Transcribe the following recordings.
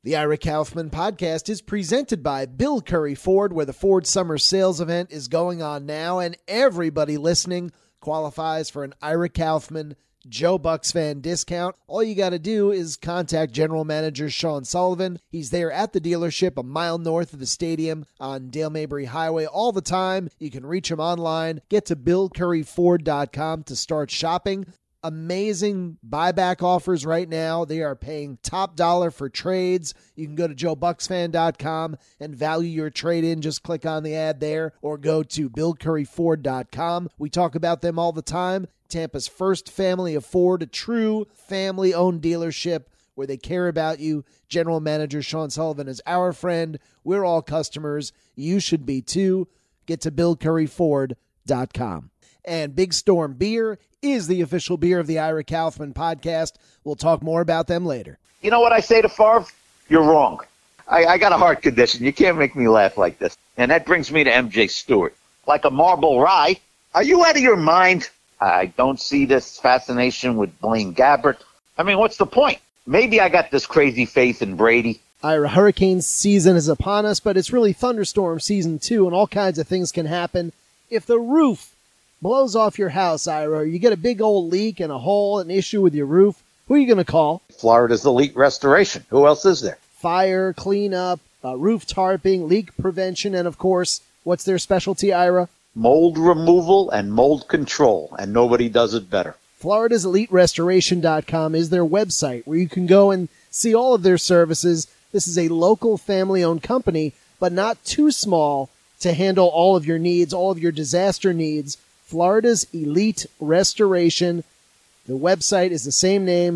The Ira Kaufman podcast is presented by Bill Curry Ford, where the Ford Summer Sales event is going on now, and everybody listening qualifies for an Ira Kaufman Joe Bucks fan discount. All you got to do is contact General Manager Sean Sullivan. He's there at the dealership a mile north of the stadium on Dale Mabry Highway all the time. You can reach him online. Get to BillCurryFord.com to start shopping. Amazing buyback offers right now. They are paying top dollar for trades. You can go to JoeBucksFan.com and value your trade-in. Just click on the ad there or go to BillCurryFord.com. We talk about them all the time. Tampa's first family of Ford, a true family-owned dealership where they care about you. General Manager Sean Sullivan is our friend. We're all customers. You should be too. Get to BillCurryFord.com. And Big Storm Beer is the official beer of the Ira Kaufman podcast. We'll talk more about them later. You know what I say to Favre? You're wrong. I got a heart condition. You can't make me laugh like this. And that brings me to MJ Stewart. Like a marble rye. Are you out of your mind? I don't see this fascination with Blaine Gabbert. I mean, what's the point? Maybe I got this crazy faith in Brady. Ira, hurricane season is upon us, but it's really thunderstorm season too, and all kinds of things can happen. If the roof blows off your house, Ira, or you get a big old leak and a hole, an issue with your roof, who are you going to call? Florida's Elite Restoration. Who else is there? Fire, cleanup, roof tarping, leak prevention, and of course, what's their specialty, Ira? Mold removal and mold control, and nobody does it better. Florida's Elite Restoration.com is their website where you can go and see all of their services. This is a local family-owned company, but not too small to handle all of your needs, all of your disaster needs. Florida's Elite Restoration. The website is the same name,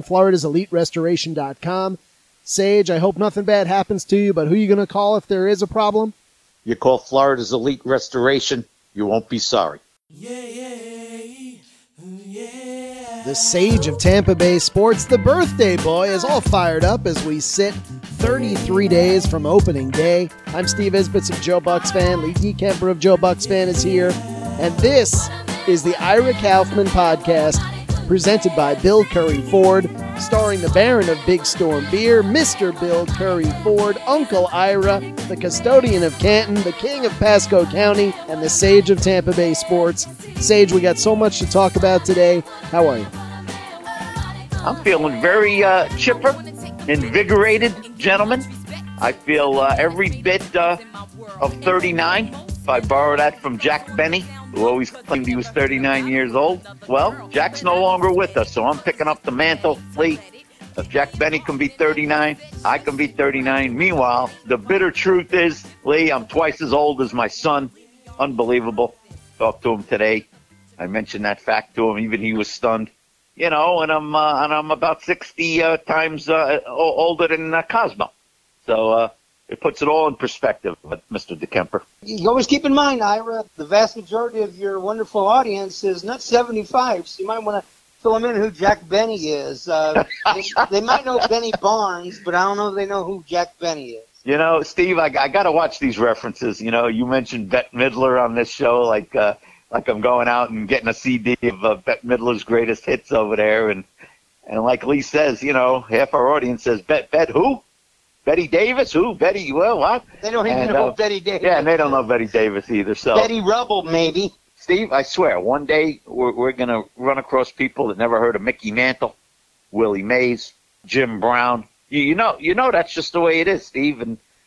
FloridasEliteRestoration.com. Sage, I hope nothing bad happens to you, but who are you going to call if there is a problem? You call Florida's Elite Restoration, you won't be sorry. The Sage of Tampa Bay Sports, the birthday boy, is all fired up as we sit 33 days from opening day. I'm Steve Isbitz of Joe Bucks Fan. Lee D. Kemper of Joe Bucks Fan is here. And this is the Ira Kaufman podcast, presented by Bill Curry Ford, starring the Baron of Big Storm Beer, Mr. Bill Curry Ford, Uncle Ira, the custodian of Canton, the king of Pasco County, and the Sage of Tampa Bay Sports. Sage, we got so much to talk about today. How are you? I'm feeling very chipper, invigorated, gentlemen. I feel every bit of 39. If I borrow that from Jack Benny, who always claimed he was 39 years old. Well, Jack's no longer with us, so I'm picking up the mantle. Lee, if Jack Benny can be 39, I can be 39. Meanwhile, the bitter truth is, Lee, I'm twice as old as my son. Unbelievable. Talked to him today. I mentioned that fact to him. Even he was stunned. You know, and I'm about 60 times older than Cosmo. So it puts it all in perspective, Mr. DeKemper. You always keep in mind, Ira, the vast majority of your wonderful audience is not 75, so you might want to fill them in who Jack Benny is. They might know Benny Barnes, but I don't know if they know who Jack Benny is. You know, Steve, I got to watch these references. You know, you mentioned Bette Midler on this show, like I'm going out and getting a CD of Bette Midler's greatest hits over there. And like Lee says, you know, half our audience says, Bet who? Betty Davis? Who? Betty, well, what? They don't even know Betty Davis. Yeah, and they don't know Betty Davis either. So Betty Rubble, maybe. Steve, I swear, one day we're going to run across people that never heard of Mickey Mantle, Willie Mays, Jim Brown. You know that's just the way it is, Steve.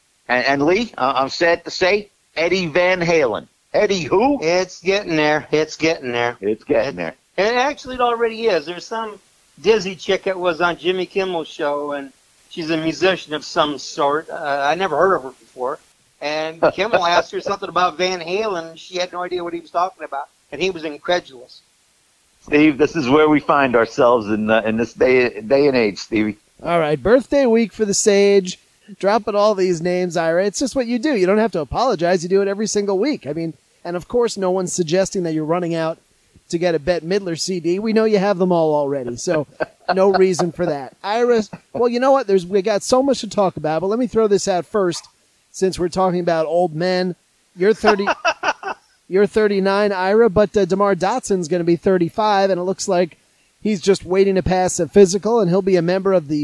And Lee, I'm sad to say, Eddie Van Halen. Eddie who? It's getting there. It's getting there. And actually, it already is. There's some Dizzy chick that was on Jimmy Kimmel's show, and she's a musician of some sort. I never heard of her before. And Kimmel asked her something about Van Halen. She had no idea what he was talking about, and he was incredulous. Steve, this is where we find ourselves in this day and age, Stevie. All right, birthday week for the Sage. Dropping all these names, Ira. It's just what you do. You don't have to apologize. You do it every single week. I mean, and of course, no one's suggesting that you're running out to get a Bette Midler CD. We know you have them all already, so no reason for that. Ira, well, you know what? We got so much to talk about, but let me throw this out first, since we're talking about old men. You're 30. You're 39, Ira, but DeMar Dotson's going to be 35, and it looks like he's just waiting to pass a physical, and he'll be a member of the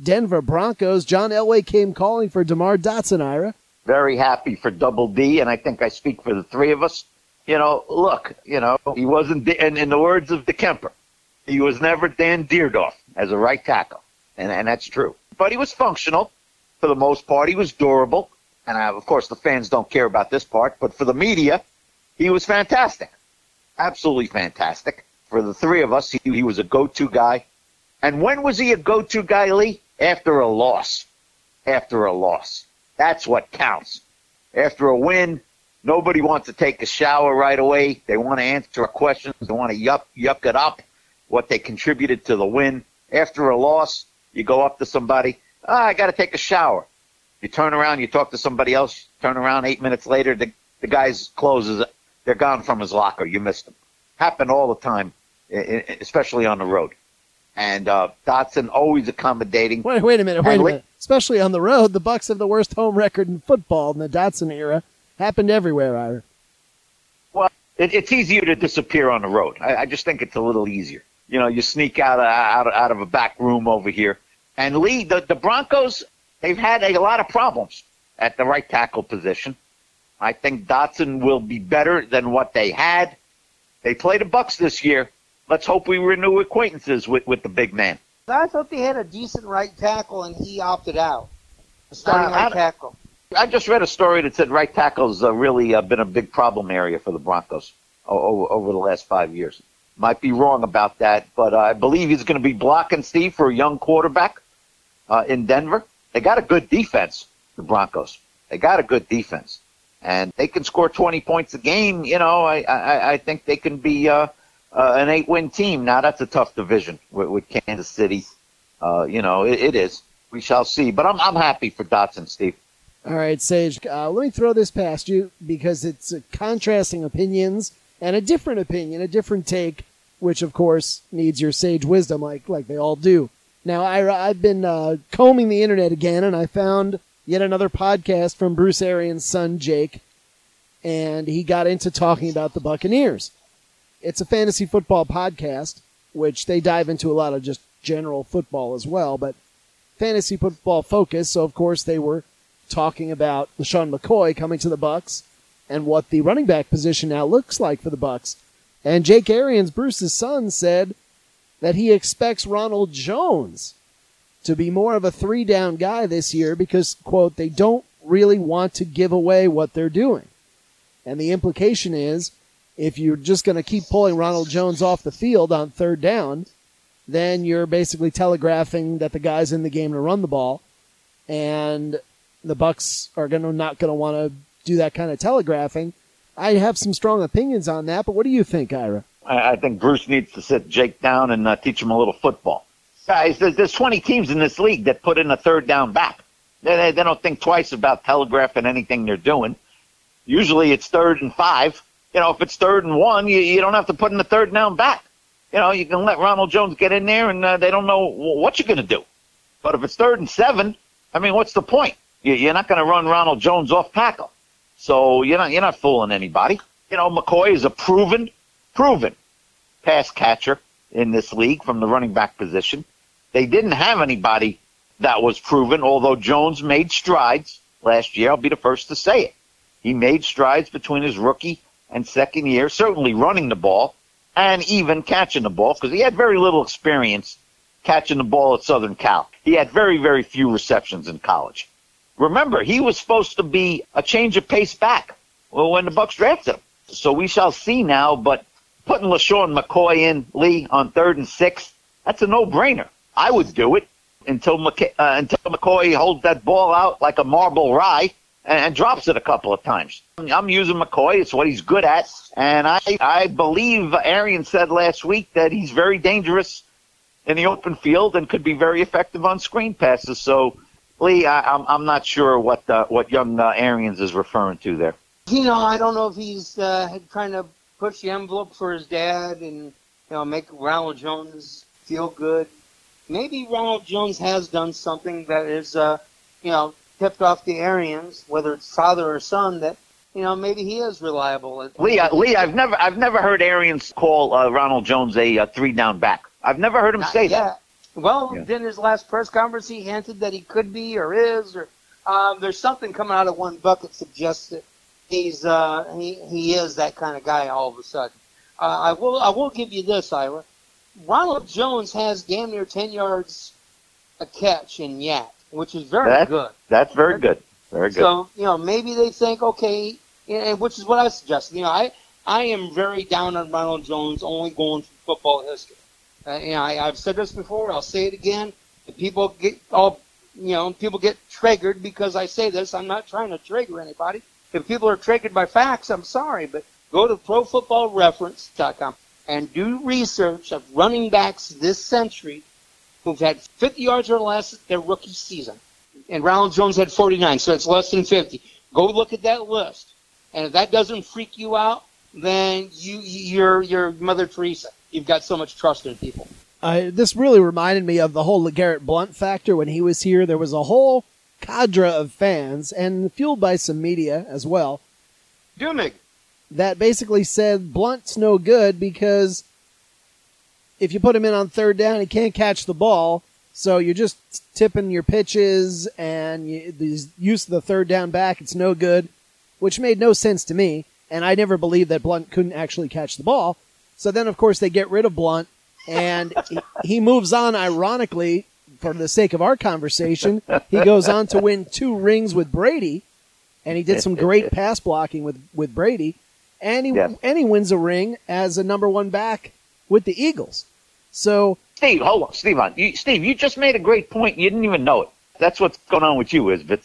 Denver Broncos. John Elway came calling for DeMar Dotson, Ira. Very happy for Double D, and I think I speak for the three of us. Look, he wasn't, in the words of DeKemper, he was never Dan Dierdorf as a right tackle, and that's true. But he was functional for the most part. He was durable, and of course the fans don't care about this part, but for the media, he was fantastic, absolutely fantastic. For the three of us, he was a go-to guy. And when was he a go-to guy, Lee? After a loss. After a loss. That's what counts. After a win, nobody wants to take a shower right away. They want to answer questions. They want to yuck it up, what they contributed to the win. After a loss, you go up to somebody, I got to take a shower. You turn around, you talk to somebody else, turn around 8 minutes later, the guy's clothes, they're gone from his locker. You missed them. Happened all the time, especially on the road. And Dotson always accommodating. Wait a minute. Especially on the road, the Bucs have the worst home record in football in the Dotson era. Happened everywhere, Ira. Well, it's easier to disappear on the road. I just think it's a little easier. You sneak out of a back room over here. And Lee, the Broncos, they've had a lot of problems at the right tackle position. I think Dotson will be better than what they had. They play the Bucs this year. Let's hope we renew acquaintances with the big man. I thought they had a decent right tackle, and he opted out. A starting right tackle. I just read a story that said right tackle's really been a big problem area for the Broncos over the last 5 years. Might be wrong about that, but I believe he's going to be blocking Steve for a young quarterback in Denver. They got a good defense, the Broncos. They got a good defense. And they can score 20 points a game. I think they can be an 8-win team. Now, that's a tough division with Kansas City. It is. We shall see. But I'm happy for Dotson, Steve. All right, Sage, let me throw this past you because it's contrasting opinions and a different opinion, a different take, which, of course, needs your sage wisdom like they all do. Now, Ira, I've been combing the internet again, and I found yet another podcast from Bruce Arians' son, Jake, and he got into talking about the Buccaneers. It's a fantasy football podcast, which they dive into a lot of just general football as well, but fantasy football focus, so of course they were talking about LeSean McCoy coming to the Bucs and what the running back position now looks like for the Bucs. And Jake Arians, Bruce's son, said that he expects Ronald Jones to be more of a 3-down guy this year because, quote, they don't really want to give away what they're doing. And the implication is, if you're just going to keep pulling Ronald Jones off the field on 3rd down, then you're basically telegraphing that the guy's in the game to run the ball, and the Bucs are not going to want to do that kind of telegraphing. I have some strong opinions on that, but what do you think, Ira? I think Bruce needs to sit Jake down and teach him a little football. Guys, there's 20 teams in this league that put in a 3rd down back. They don't think twice about telegraphing anything they're doing. Usually it's 3rd and 5. If it's 3rd and 1, you don't have to put in a 3rd down back. You can let Ronald Jones get in there, and they don't know what you're going to do. But if it's 3rd and 7, what's the point? You're not going to run Ronald Jones off tackle. So you're not fooling anybody. McCoy is a proven pass catcher in this league from the running back position. They didn't have anybody that was proven, although Jones made strides last year. I'll be the first to say it. He made strides between his rookie and second year, certainly running the ball and even catching the ball, because he had very little experience catching the ball at Southern Cal. He had very, very few receptions in college. Remember, he was supposed to be a change of pace back when the Bucs drafted him. So we shall see now, but putting LeSean McCoy in, Lee, on 3rd and 6, that's a no-brainer. I would do it until McCoy holds that ball out like a marble rye and drops it a couple of times. I'm using McCoy. It's what he's good at. And I believe Arians said last week that he's very dangerous in the open field and could be very effective on screen passes. So, Lee, I'm not sure what young Arians is referring to there. I don't know if he's trying to push the envelope for his dad and make Ronald Jones feel good. Maybe Ronald Jones has done something that is tipped off the Arians, whether it's father or son, that maybe he is reliable. Lee, I've never heard Arians call Ronald Jones a 3-down back. I've never heard him say that. Well, Yeah. in his last press conference, he hinted that he could be or is, or there's something coming out of one buck that suggests that he's he is that kind of guy all of a sudden. I will give you this, Ira. Ronald Jones has damn near 10 yards a catch in YAC, which is very good. That's very good. Very good. So, maybe they think, okay, and which is what I suggest. I am very down on Ronald Jones only going through football history. I've said this before. I'll say it again. If people get people get triggered because I say this. I'm not trying to trigger anybody. If people are triggered by facts, I'm sorry, but go to ProFootballReference.com and do research of running backs this century who've had 50 yards or less their rookie season. And Ronald Jones had 49, so it's less than 50. Go look at that list. And if that doesn't freak you out, then you're Mother Teresa. You've got so much trust in people. This really reminded me of the whole LeGarrette Blount factor when he was here. There was a whole cadre of fans, and fueled by some media as well, Dumig, that basically said Blunt's no good because if you put him in on third down, he can't catch the ball. So you're just tipping your pitches and the use of the third down back. It's no good, which made no sense to me. And I never believed that Blount couldn't actually catch the ball. So then, of course, they get rid of Blount, and he moves on, ironically, for the sake of our conversation. He goes on to win 2 rings with Brady, and he did some great pass blocking with Brady. And he wins a ring as a number 1 back with the Eagles. So Steve, hold on. Steve, you just made a great point. You didn't even know it. That's what's going on with you, Isbitz.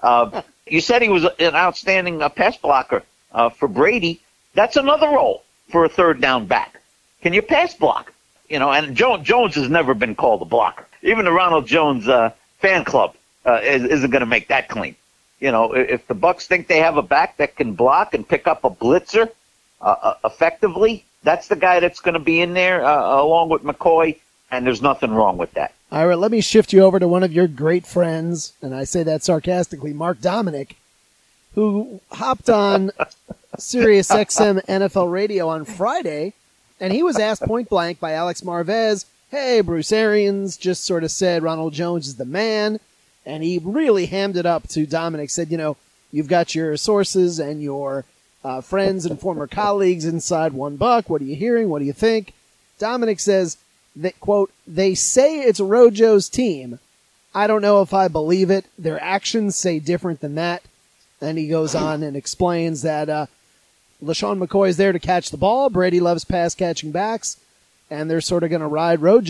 You said he was an outstanding pass blocker for Brady. That's another role for a third down back. Can you pass block? And Jones has never been called a blocker. Even the Ronald Jones fan club isn't going to make that claim. If the Bucs think they have a back that can block and pick up a blitzer effectively, that's the guy that's going to be in there along with McCoy, and there's nothing wrong with that. All right, let me shift you over to one of your great friends, and I say that sarcastically, Mark Dominic, who hopped on Sirius XM NFL Radio on Friday, and he was asked point blank by Alex Marvez, hey, Bruce Arians just sort of said Ronald Jones is the man, and he really hammed it up to Dominic, said, you've got your sources and your friends and former colleagues inside One Buck. What are you hearing? What do you think? Dominic says that, quote, they say it's Rojo's team. I don't know if I believe it. Their actions say different than that. Then he goes on and explains that LaShawn McCoy is there to catch the ball. Brady loves pass catching backs, and they're sort of going to ride ride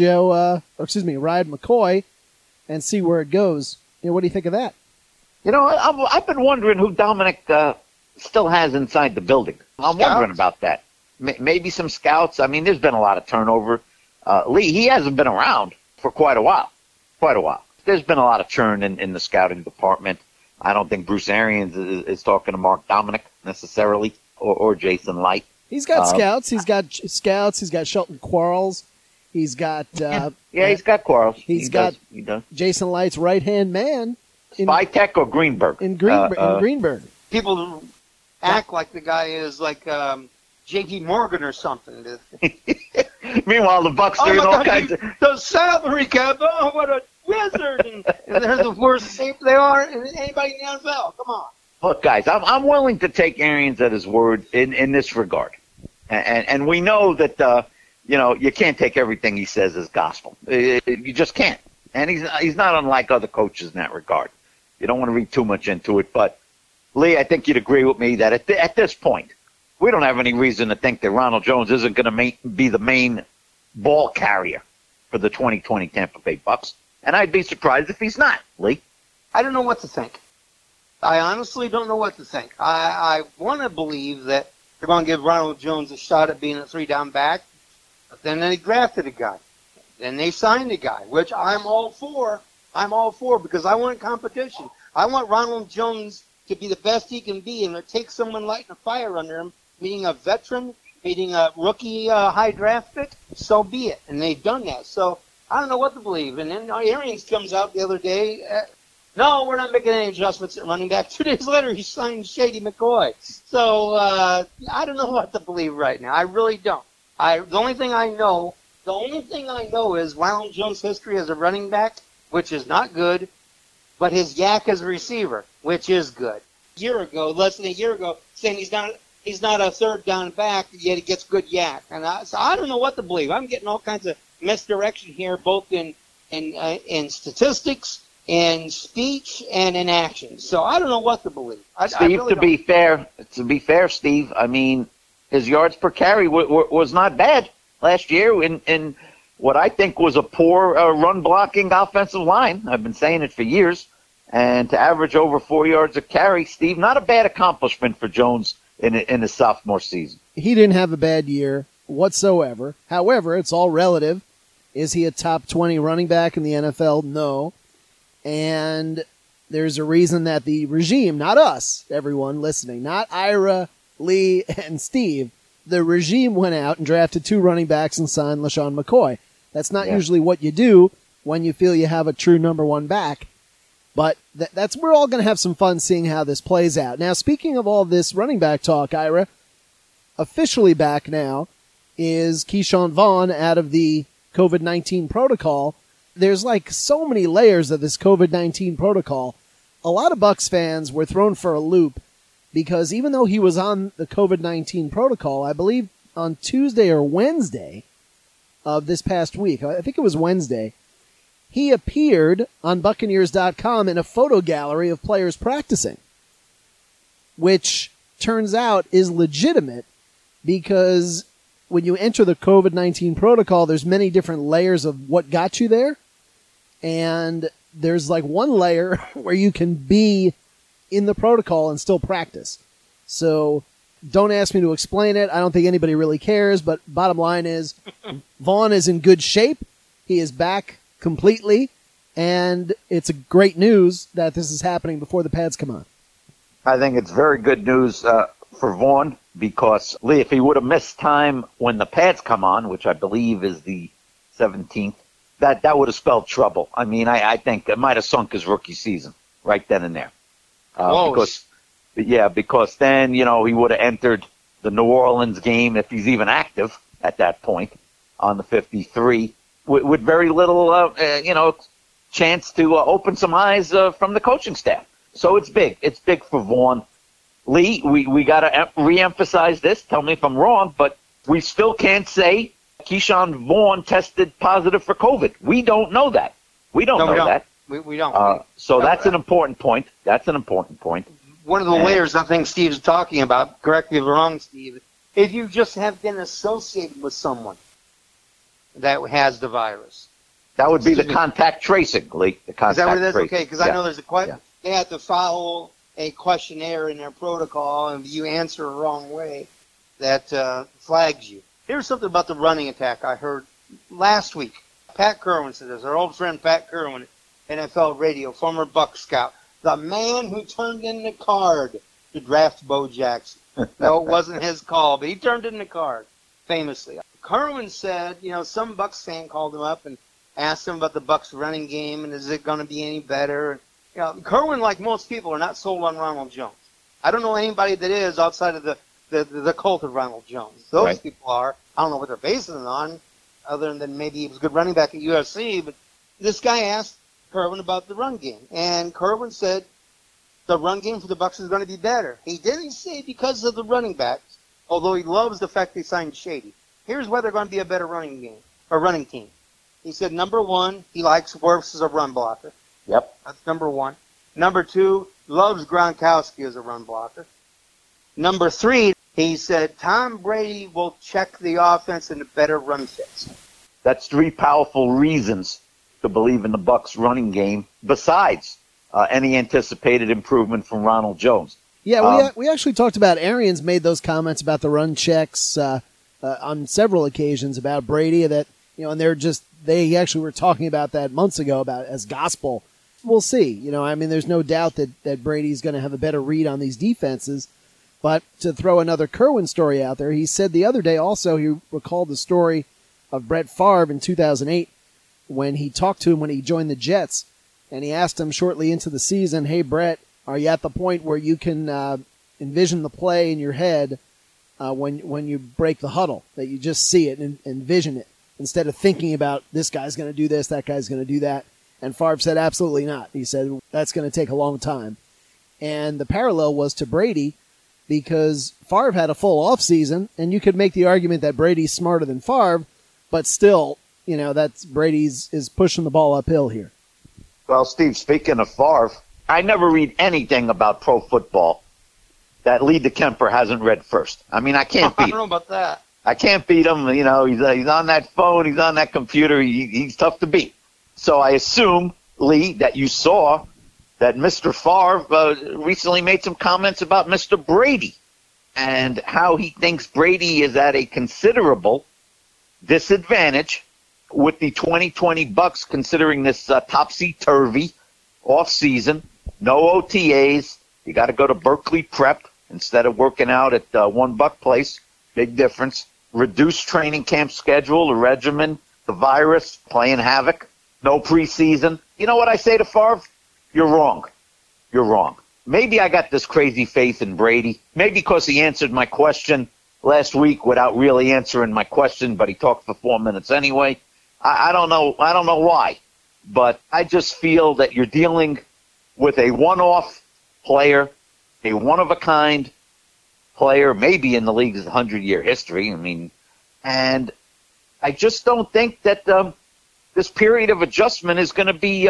McCoy and see where it goes. What do you think of that? I've been wondering who Dominic still has inside the building. I'm wondering about that. Maybe some scouts. I mean, there's been a lot of turnover. Lee, he hasn't been around for quite a while. There's been a lot of churn in the scouting department. I don't think Bruce Arians is talking to Mark Dominic necessarily, or Jason Light. He's got scouts. He's got Shelton Quarles. He's got he's got Quarles. He does. Jason Light's right-hand man. Vitek or Greenberg? In Greenberg. People who act like the guy is like J.P. Morgan or something. Meanwhile, the Bucs doing all kinds of... The salary cap, what a wizard. And they're the worst shape they are in anybody in the NFL. Come on. Look, guys, I'm willing to take Arians at his word in this regard. And we know that, you can't take everything he says as gospel. You just can't. And he's not unlike other coaches in that regard. You don't want to read too much into it. But, Lee, I think you'd agree with me that at this point, we don't have any reason to think that Ronald Jones isn't going to be the main ball carrier for the 2020 Tampa Bay Bucs. And I'd be surprised if he's not, Lee. I don't know what to think. I honestly don't know what to think. I want to believe that they're going to give Ronald Jones a shot at being a 3-down back, but then they drafted a guy. Then they signed a guy, which I'm all for. I'm all for because I want competition. I want Ronald Jones to be the best he can be, and it takes someone lighting a fire under him, meaning a veteran, meaning a rookie high draft pick, so be it. And they've done that. So I don't know what to believe. And then Arians comes out the other day. No, we're not making any adjustments at running back. 2 days later, he signed Shady McCoy. So I don't know what to believe right now. I really don't. The only thing I know The only thing I know is Ronald Jones' history as a running back, which is not good, but his yak as a receiver, which is good. Less than a year ago, saying he's not a third down back, yet he gets good yak. And so I don't know what to believe. I'm getting all kinds of misdirection here, both in statistics, in speech, and in action. So I don't know what to believe. Steve, to be fair, Steve, I mean, his yards per carry was not bad last year in what I think was a poor run-blocking offensive line. I've been saying it for years. And to average over 4 yards a carry, Steve, not a bad accomplishment for Jones in his sophomore season. He didn't have a bad year whatsoever. However, it's all relative. Is he a top 20 running back in the NFL? No. And there's a reason that the regime, not us, everyone listening, not Ira, Lee, and Steve, the regime went out and drafted 2 running backs and signed LaShawn McCoy. That's not usually what you do when you feel you have a true number 1 back. But we're all going to have some fun seeing how this plays out. Now, speaking of all this running back talk, Ira, officially back now is Keyshawn Vaughn out of the COVID-19 protocol. There's like so many layers of this COVID-19 protocol. A lot of Bucs fans were thrown for a loop because even though he was on the COVID-19 protocol, I believe on Tuesday or Wednesday of this past week, I think it was Wednesday, he appeared on Buccaneers.com in a photo gallery of players practicing, which turns out is legitimate because when you enter the COVID-19 protocol, there's many different layers of what got you there. And there's like one layer where you can be in the protocol and still practice. So don't ask me to explain it. I don't think anybody really cares. But bottom line is Vaughn is in good shape. He is back completely. And it's a great news that this is happening before the pads come on. I think it's very good news for Vaughn because, Lee, if he would have missed time when the pads come on, which I believe is the 17th, that would have spelled trouble. I mean, I think it might have sunk his rookie season right then and there. Because then, he would have entered the New Orleans game, if he's even active at that point, on the 53, with very little, chance to open some eyes from the coaching staff. So it's big. It's big for Vaughn. Lee, we got to reemphasize this. Tell me if I'm wrong, but we still can't say Keyshawn Vaughn tested positive for COVID. We don't know that. We don't know that. We don't. So that's an important point. That's an important point. One of the layers I think Steve's talking about, correct me if I'm wrong, Steve, if you just have been associated with someone that has the virus. That would be the contact tracing, Lee. The contact Is that what it is? tracing. Okay, because I know there's a question. They have to follow a questionnaire in their protocol, and if you answer the wrong way, that flags you. Here's something about the running attack I heard last week. Pat Kerwin said this. Our old friend Pat Kerwin, NFL radio, former Buck scout, the man who turned in the card to draft Bo Jackson. No, it wasn't his call, but he turned in the card, famously. Kerwin said, some Bucs fan called him up and asked him about the Bucs running game and is it going to be any better. Kerwin, like most people, are not sold on Ronald Jones. I don't know anybody that is outside of the cult of Ronald Jones. Those people are. I don't know what they're basing it on, other than maybe he was a good running back at USC. But this guy asked Kerwin about the run game, and Kerwin said the run game for the Bucs is going to be better. He didn't say because of the running backs, although he loves the fact they signed Shady. Here's why they're going to be a better running team. He said, number one, he likes Wirfs as a run blocker. Yep. That's number one. Number two, loves Gronkowski as a run blocker. Number three, he said Tom Brady will check the offense in a better run fits. That's 3 powerful reasons to believe in the Bucs running game, besides any anticipated improvement from Ronald Jones. Yeah, we actually talked about Arians made those comments about the run checks on several occasions about Brady that, and they actually were talking about that months ago about as gospel. We'll see. There's no doubt that Brady's going to have a better read on these defenses. But to throw another Kerwin story out there, he said the other day also he recalled the story of Brett Favre in 2008 when he talked to him when he joined the Jets. And he asked him shortly into the season, hey, Brett, are you at the point where you can envision the play in your head when you break the huddle, that you just see it and envision it? instead of thinking about this guy's going to do this, that guy's going to do that. And Favre said, absolutely not. He said, that's going to take a long time. And the parallel was to Brady, because Favre had a full offseason, and you could make the argument that Brady's smarter than Favre, but still, that's Brady's is pushing the ball uphill here. Well, Steve, speaking of Favre, I never read anything about pro football that Lee DeKemper hasn't read first. I mean, I can't beat him. I don't know about that. I can't beat him. He's on that phone. He's on that computer. He's tough to beat. So I assume, Lee, that you saw that Mr. Favre recently made some comments about Mr. Brady and how he thinks Brady is at a considerable disadvantage with the 2020 Bucs, considering this topsy-turvy offseason, no OTAs. You got to go to Berkeley Prep instead of working out at One Buck Place. Big difference. Reduced training camp schedule, the regimen, the virus playing havoc. No preseason. You know what I say to Favre? You're wrong. You're wrong. Maybe I got this crazy faith in Brady. Maybe because he answered my question last week without really answering my question, but he talked for 4 minutes anyway. I don't know. I don't know why. But I just feel that you're dealing with a one-off player, a one-of-a-kind player, maybe in the league's 100-year history. I mean, and I just don't think that this period of adjustment is going to be,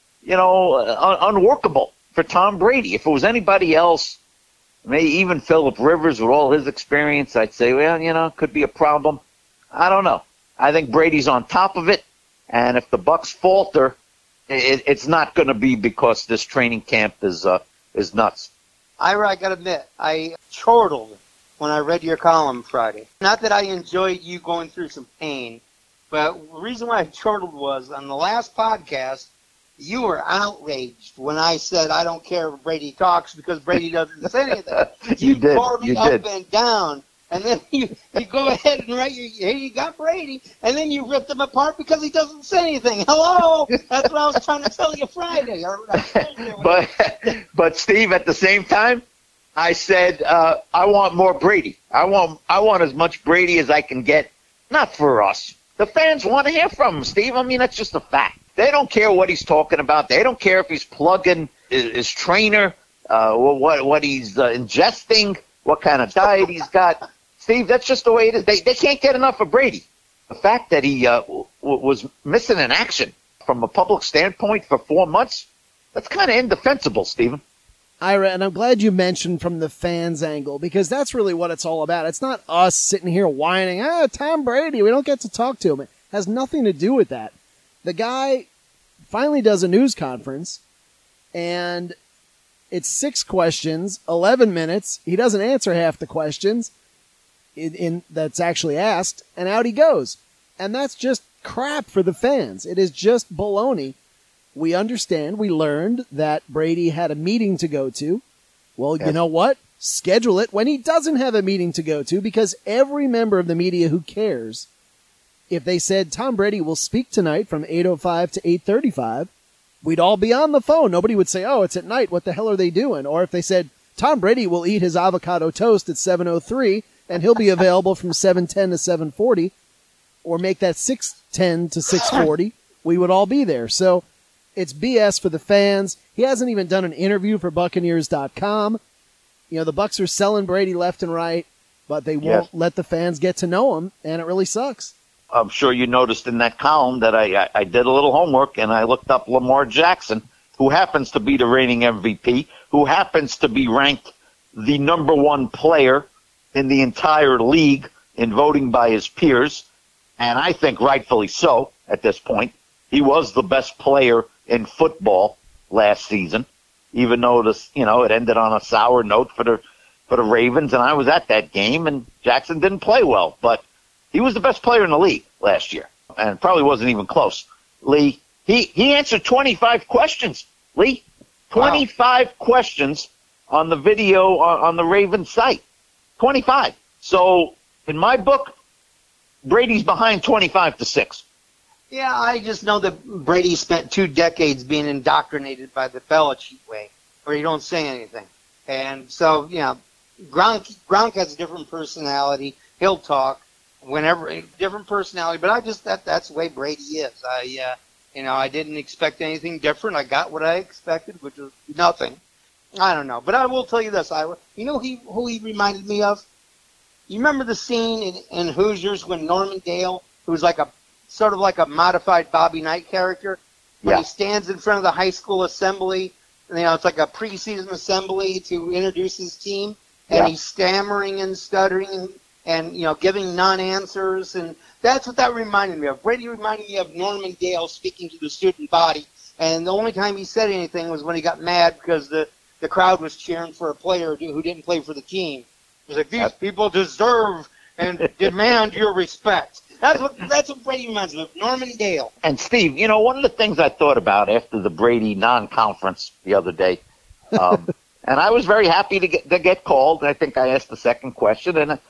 unworkable for Tom Brady. If it was anybody else, maybe even Phillip Rivers with all his experience, I'd say, well, it could be a problem. I don't know. I think Brady's on top of it, and if the Bucs falter, it's not going to be because this training camp is nuts. Ira, I got to admit, I chortled when I read your column Friday. Not that I enjoyed you going through some pain, but the reason why I chortled was on the last podcast, you were outraged when I said I don't care if Brady talks because Brady doesn't say anything. You did. Tore me You up did. and down. And then you go ahead and write hey, you got Brady, and then you rip him apart because he doesn't say anything. Hello? That's what I was trying to tell you Friday. But Steve, at the same time, I said I want more Brady. I want as much Brady as I can get. Not for us. The fans want to hear from him, Steve. I mean, that's just a fact. They don't care what he's talking about. They don't care if he's plugging his trainer, what he's ingesting, what kind of diet he's got. Steve, that's just the way it is. They can't get enough of Brady. The fact that he was missing in action from a public standpoint for 4 months, that's kind of indefensible, Stephen. Ira, and I'm glad you mentioned from the fans' angle, because that's really what it's all about. It's not us sitting here whining, Tom Brady, we don't get to talk to him. It has nothing to do with that. The guy finally does a news conference, and it's 6 questions, 11 minutes. He doesn't answer half the questions that's actually asked, and out he goes. And that's just crap for the fans. It is just baloney. We understand, we learned that Brady had a meeting to go to. Well, You know what? Schedule it when he doesn't have a meeting to go to, because every member of the media who cares, if they said Tom Brady will speak tonight from 8:05 to 8:35, we'd all be on the phone. Nobody would say, oh, it's at night. What the hell are they doing? Or if they said Tom Brady will eat his avocado toast at 7:03 and he'll be available from 7:10 to 7:40, or make that 6:10 to 6:40, we would all be there. So it's BS for the fans. He hasn't even done an interview for Buccaneers.com. The Bucs are selling Brady left and right, but they won't let the fans get to know him, and it really sucks. I'm sure you noticed in that column that I did a little homework, and I looked up Lamar Jackson, who happens to be the reigning MVP, who happens to be ranked the number 1 player in the entire league in voting by his peers, and I think rightfully so at this point. He was the best player in football last season, even though it ended on a sour note for the Ravens, and I was at that game, and Jackson didn't play well, but he was the best player in the league last year, and probably wasn't even close. Lee, he answered 25 questions, Lee. 25 questions on the video on the Ravens site. 25. So, in my book, Brady's behind 25-6. Yeah, I just know that Brady spent 2 decades being indoctrinated by the Belichick way, where you don't say anything. And so, Gronk has a different personality. He'll talk. whenever, different personality. But that's the way Brady is. I didn't expect anything different. I got what I expected, which was nothing. I don't know. But I will tell you this, Ira. You know who he reminded me of? You remember the scene in Hoosiers when Norman Dale, who's sort of like a modified Bobby Knight character, when he stands in front of the high school assembly, it's like a preseason assembly to introduce his team, and he's stammering and stuttering and giving non-answers, and that's what that reminded me of. Brady reminded me of Norman Dale speaking to the student body, and the only time he said anything was when he got mad because the crowd was cheering for a player who didn't play for the team. He was like, these people deserve and demand your respect. That's what Brady reminds me of, Norman Dale. And Steve, one of the things I thought about after the Brady non-conference the other day, and I was very happy to get called. I think I asked the second question, and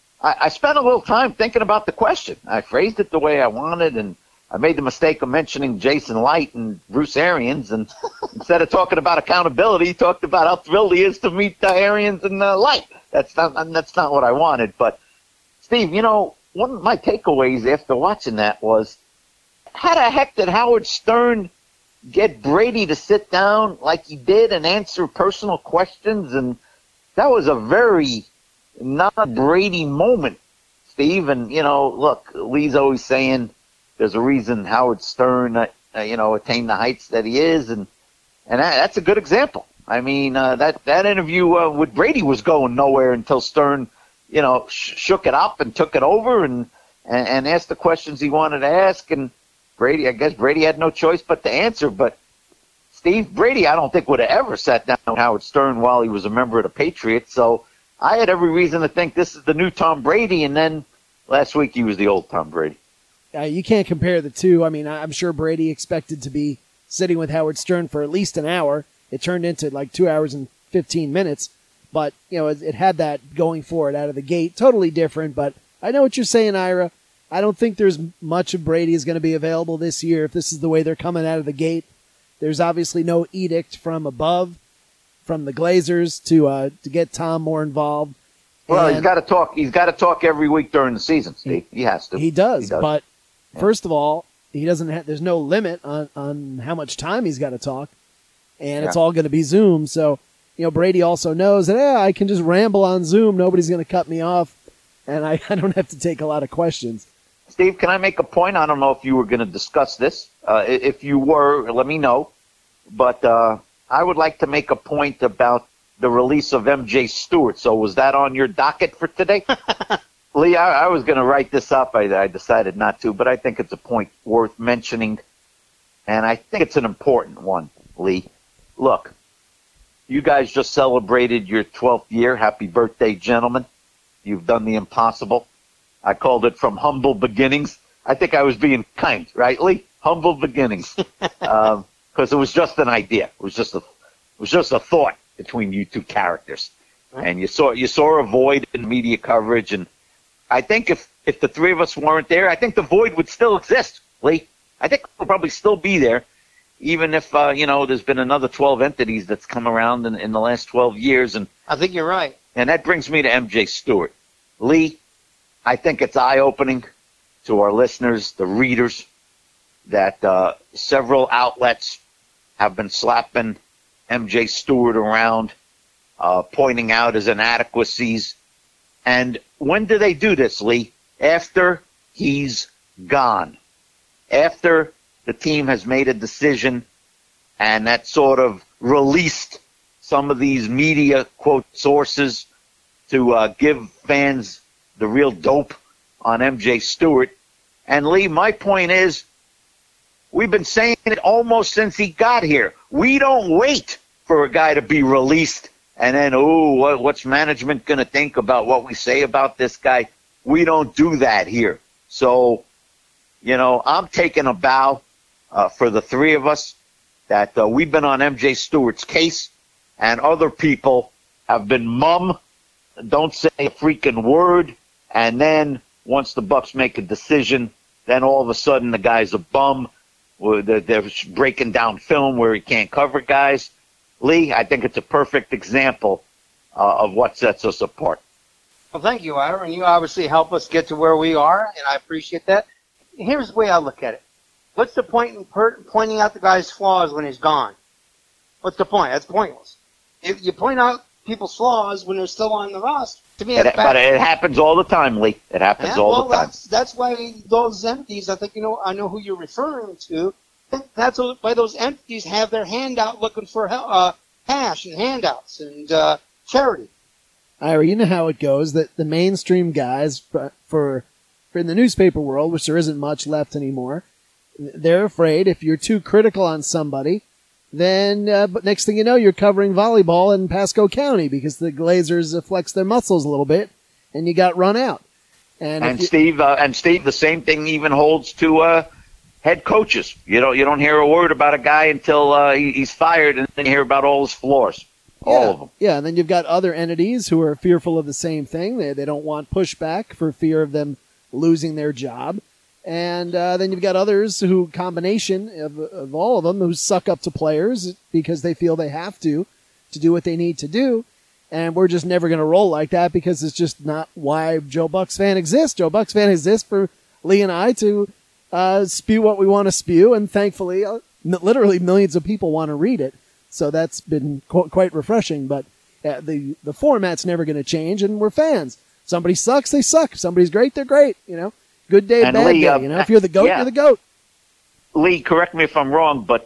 I spent a little time thinking about the question. I phrased it the way I wanted, and I made the mistake of mentioning Jason Light and Bruce Arians, and instead of talking about accountability, he talked about how thrilled he is to meet Arians and Light. That's not what I wanted. But Steve, one of my takeaways after watching that was, how the heck did Howard Stern get Brady to sit down like he did and answer personal questions? And that was a very not Brady moment, Steve. And look, Lee's always saying there's a reason Howard Stern, attained the heights that he is, and that's a good example. I mean, that interview with Brady was going nowhere until Stern, shook it up and took it over and asked the questions he wanted to ask. And I guess Brady had no choice but to answer. But Steve, Brady, I don't think would have ever sat down with Howard Stern while he was a member of the Patriots. So I had every reason to think this is the new Tom Brady. And then last week he was the old Tom Brady. You can't compare the two. I mean, I'm sure Brady expected to be sitting with Howard Stern for at least an hour. It turned into like 2 hours and 15 minutes. But, it had that going for it out of the gate. Totally different, but I know what you're saying, Ira. I don't think there's much of Brady is going to be available this year if this is the way they're coming out of the gate. There's obviously no edict from above, from the Glazers to get Tom more involved. Well, he's got to talk. He's got to talk every week during the season, Steve. He has to. He does. But first of all, he doesn't have. There's no limit on how much time he's got to talk, and it's all going to be Zoom. So, Brady also knows that I can just ramble on Zoom. Nobody's going to cut me off, and I don't have to take a lot of questions. Steve, can I make a point? I don't know if you were going to discuss this. If you were, let me know. But I would like to make a point about the release of M.J. Stewart. So was that on your docket for today? Lee, I was going to write this up. I decided not to, but I think it's a point worth mentioning, and I think it's an important one, Lee. Look, you guys just celebrated your 12th year. Happy birthday, gentlemen. You've done the impossible. I called it from humble beginnings. I think I was being kind, right, Lee? Humble beginnings. Because it was just an idea. It was just a thought between you two characters. Right. And you saw a void in media coverage, and I think if the three of us weren't there, I think the void would still exist, Lee. I think it will probably still be there, even if there's been another 12 entities that's come around in the last 12 years. And I think you're right. And that brings me to M.J. Stewart. Lee, I think it's eye-opening to our listeners, the readers, that several outlets have been slapping M.J. Stewart around, pointing out his inadequacies. And when do they do this, Lee? After he's gone. After the team has made a decision and that sort of released some of these media, quote, sources to give fans the real dope on M.J. Stewart. And, Lee, my point is, we've been saying it almost since he got here. We don't wait for a guy to be released and then, what's management going to think about what we say about this guy? We don't do that here. So, I'm taking a bow for the three of us that we've been on M.J. Stewart's case, and other people have been mum, don't say a freaking word, and then once the Bucs make a decision, then all of a sudden the guy's a bum. They're breaking down film where he can't cover guys. Lee, I think it's a perfect example of what sets us apart. Well, thank you, Ira, and you obviously help us get to where we are, and I appreciate that. Here's the way I look at it. What's the point in pointing out the guy's flaws when he's gone? What's the point? That's pointless. If you point out people's flaws when they're still on the roster, to me, that's bad. But it happens all the time, Lee. It happens all the time. That's why those entities, I think I know who you're referring to. That's why those entities have their hand out looking for cash and handouts and charity. Ira, you know how it goes, that the mainstream guys for in the newspaper world, which there isn't much left anymore, they're afraid if you're too critical on somebody, then but next thing you know, you're covering volleyball in Pasco County because the Glazers flex their muscles a little bit, and you got run out. And Steve, the same thing even holds to head coaches. You don't hear a word about a guy until he's fired, and then you hear about all his flaws. All of them. Yeah, and then you've got other entities who are fearful of the same thing. They don't want pushback for fear of them losing their job. And then you've got others who, combination of all of them, who suck up to players because they feel they have to do what they need to do. And we're just never going to roll like that because it's just not why Joe Bucks Fan exists. Joe Bucks Fan exists for Lee and I to spew what we want to spew. And thankfully, literally millions of people want to read it. So that's been quite refreshing, but the format's never going to change, and we're fans. Somebody sucks, they suck. Somebody's great, they're great. Good day, bad Lee, day. If you're the GOAT, you're the GOAT. Lee, correct me if I'm wrong, but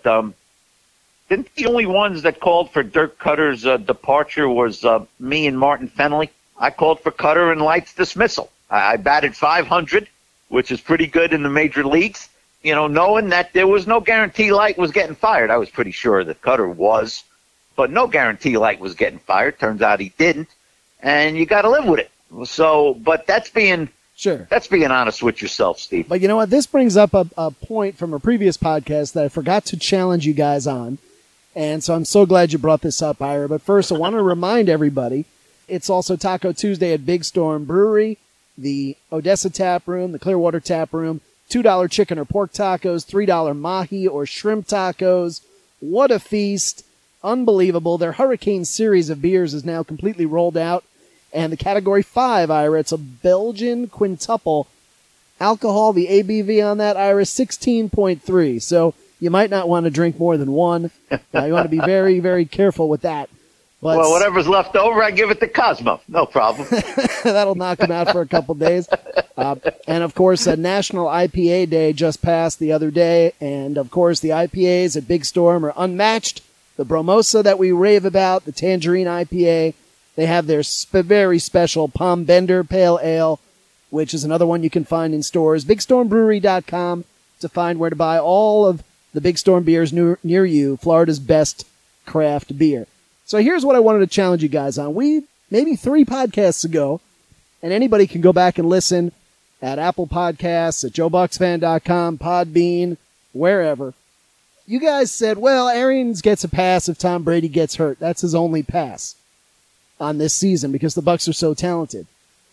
didn't the only ones that called for Dirk Cutter's departure was me and Martin Fenley? I called for Cutter and Light's dismissal. I batted .500, which is pretty good in the major leagues. Knowing that there was no guarantee Light was getting fired. I was pretty sure that Cutter was, but no guarantee Light was getting fired. Turns out he didn't, and you got to live with it. So, but that's being honest with yourself, Steve. But you know what? This brings up a point from a previous podcast that I forgot to challenge you guys on, and so I'm so glad you brought this up, Ira. But first, I want to remind everybody, it's also Taco Tuesday at Big Storm Brewery, the Odessa Tap Room, the Clearwater Tap Room. $2 chicken or pork tacos, $3 mahi or shrimp tacos. What a feast. Unbelievable. Their Hurricane series of beers is now completely rolled out. And the Category 5, Ira, it's a Belgian quintuple. Alcohol, the ABV on that, Ira, 16.3. So you might not want to drink more than one. You want to be very, very careful with that. But well, whatever's left over, I give it to Cosmo. No problem. That'll knock him out for a couple days. And, of course, National IPA Day just passed the other day. And, of course, the IPAs at Big Storm are unmatched. The Bromosa that we rave about, the Tangerine IPA, they have their very special Palm Bender Pale Ale, which is another one you can find in stores. BigStormBrewery.com to find where to buy all of the Big Storm beers near you, Florida's best craft beer. So here's what I wanted to challenge you guys on. Maybe 3 podcasts ago, and anybody can go back and listen at Apple Podcasts, at JoeBucksFan.com, Podbean, wherever. You guys said, well, Arians gets a pass if Tom Brady gets hurt. That's his only pass on this season because the Bucs are so talented.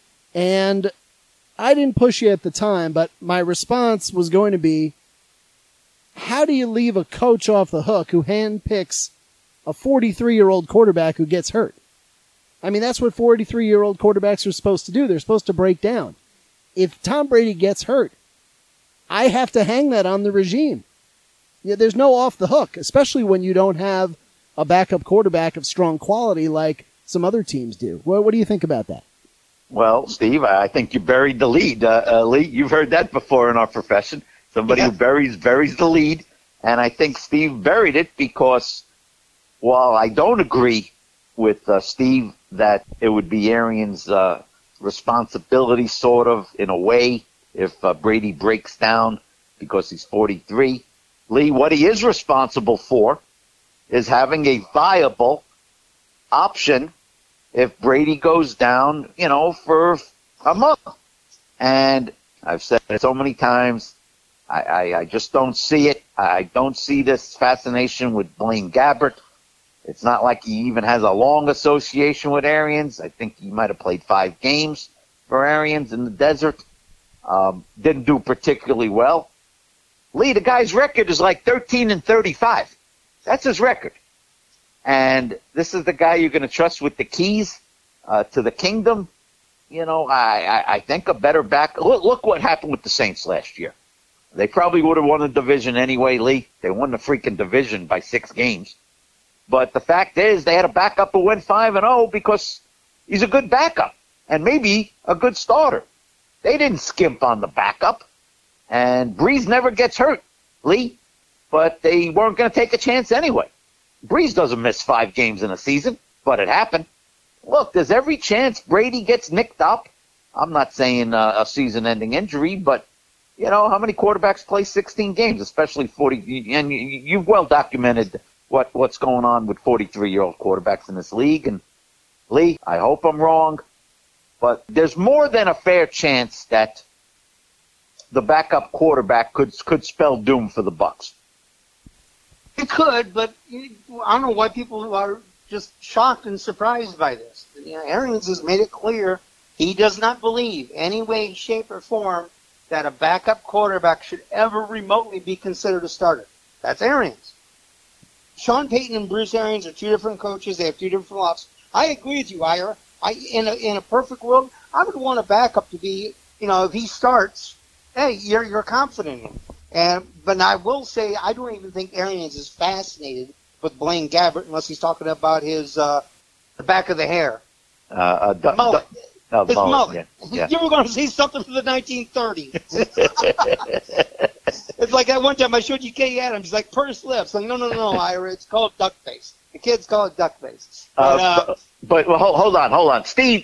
And I didn't push you at the time, but my response was going to be, how do you leave a coach off the hook who handpicks a 43-year-old quarterback who gets hurt? I mean, that's what 43-year-old quarterbacks are supposed to do. They're supposed to break down. If Tom Brady gets hurt, I have to hang that on the regime. Yeah, there's no off the hook, especially when you don't have a backup quarterback of strong quality like some other teams do. What do you think about that? Well, Steve, I think you buried the lead. Lee, you've heard that before in our profession. Somebody who buries the lead. And I think Steve buried it because while I don't agree with Steve that it would be Arians' responsibility, sort of, in a way, if Brady breaks down because he's 43. Lee, what he is responsible for is having a viable option if Brady goes down, for a month. And I've said it so many times, I just don't see it. I don't see this fascination with Blaine Gabbert. It's not like he even has a long association with Arians. I think he might have played 5 games for Arians in the desert. Didn't do particularly well. Lee, the guy's record is like 13-35. That's his record. And this is the guy you're going to trust with the keys to the kingdom. I think a better back. Look what happened with the Saints last year. They probably would have won the division anyway, Lee. They won the freaking division by 6 games. But the fact is, they had a backup who went 5-0 because he's a good backup and maybe a good starter. They didn't skimp on the backup. And Breeze never gets hurt, Lee. But they weren't going to take a chance anyway. Breeze doesn't miss 5 games in a season, but it happened. Look, there's every chance Brady gets nicked up. I'm not saying a season-ending injury, but, how many quarterbacks play 16 games, especially 40? And you've well documented what's going on with 43-year-old quarterbacks in this league. And, Lee, I hope I'm wrong, but there's more than a fair chance that the backup quarterback could spell doom for the Bucs. It could, but I don't know why people are just shocked and surprised by this. Arians has made it clear he does not believe any way, shape, or form that a backup quarterback should ever remotely be considered a starter. That's Arians. Sean Payton and Bruce Arians are 2 different coaches. They have 2 different philosophies. I agree with you, Ira. In a perfect world, I would want a backup to be, if he starts, hey, you're confident in him. But I will say I don't even think Arians is fascinated with Blaine Gabbert unless he's talking about his the back of the hair. Mullet. His mullet. Yeah. You were going to see something from the 1930s. It's like that one time I showed you Katie Adams. He's like, pursed lips. Like, no, Ira. It's called duck face. The kids call it duck face. But hold on. Steve,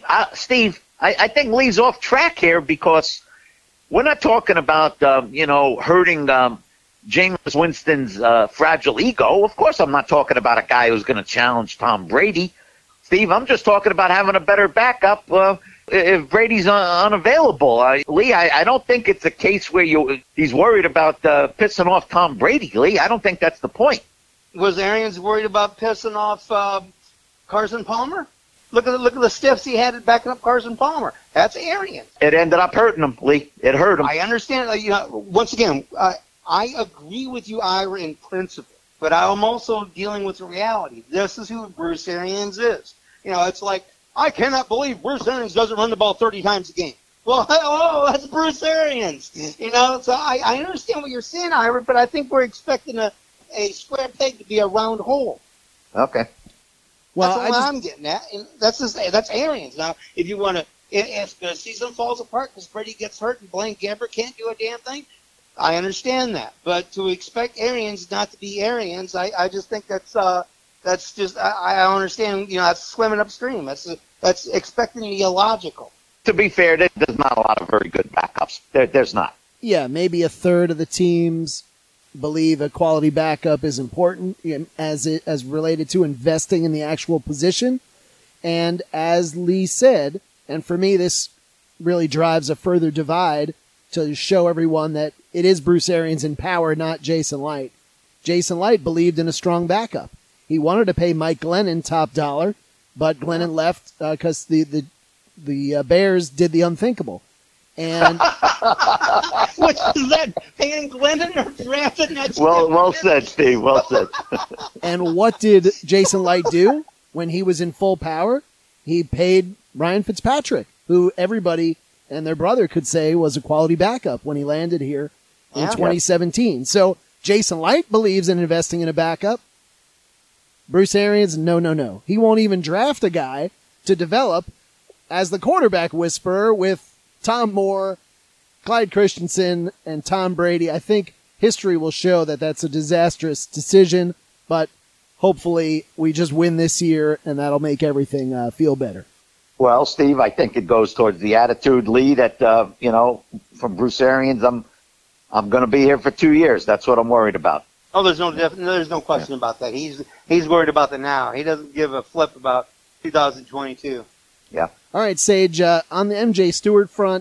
I think Lee's off track here because we're not talking about, hurting Jameis Winston's fragile ego. Of course I'm not talking about a guy who's going to challenge Tom Brady. Steve, I'm just talking about having a better backup if Brady's unavailable. Lee, I don't think it's a case where he's worried about pissing off Tom Brady, Lee. I don't think that's the point. Was Arians worried about pissing off Carson Palmer? Look at the stiffs he had backing up Carson Palmer. That's Arians. It ended up hurting him, Lee. It hurt him. I understand. Once again, I agree with you, Ira, in principle, but I'm also dealing with reality. This is who Bruce Arians is. It's like, I cannot believe Bruce Arians doesn't run the ball 30 times a game. Well, that's Bruce Arians. So I understand what you're saying, Ira, but I think we're expecting a square peg to be a round hole. Okay. Well, that's what I'm getting at. And that's Arians. Now, if you want to, if the season falls apart because Brady gets hurt and Blaine Gabbert can't do a damn thing, I understand that. But to expect Arians not to be Arians, I just think that's just I understand. That's swimming upstream. That's expecting the illogical. To be fair, there's not a lot of very good backups. There's not. Yeah, maybe a third of the teams believe a quality backup is important as related to investing in the actual position. And as Lee said, and for me, this really drives a further divide to show everyone that it is Bruce Arians in power, not Jason Light. Jason Light believed in a strong backup. He wanted to pay Mike Glennon top dollar, but Glennon left because the Bears did the unthinkable. And which is that, paying Glennon or drafting that? Well said, Steve. Well said. And what did Jason Light do when he was in full power? He paid Ryan Fitzpatrick, who everybody and their brother could say was a quality backup when he landed here in 2017. So Jason Light believes in investing in a backup. Bruce Arians, no. He won't even draft a guy to develop as the quarterback whisperer with Tom Moore, Clyde Christensen, and Tom Brady. I think history will show that that's a disastrous decision, but hopefully we just win this year and that'll make everything feel better. Well, Steve, I think it goes towards the attitude, Lee, that, from Bruce Arians, I'm going to be here for 2 years. That's what I'm worried about. Oh, there's no question about that. He's worried about the now. He doesn't give a flip about 2022. Yeah. All right, Sage, on the MJ Stewart front,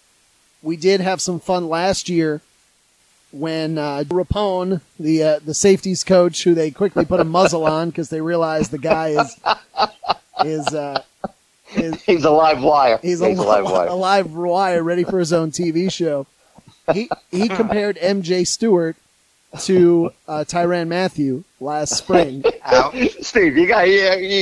we did have some fun last year when Rapone, the safeties coach, who they quickly put a muzzle on because they realized the guy he's a live wire. He's a live wire ready for his own TV show. He compared MJ Stewart to Tyrann Mathieu last spring. Steve, you got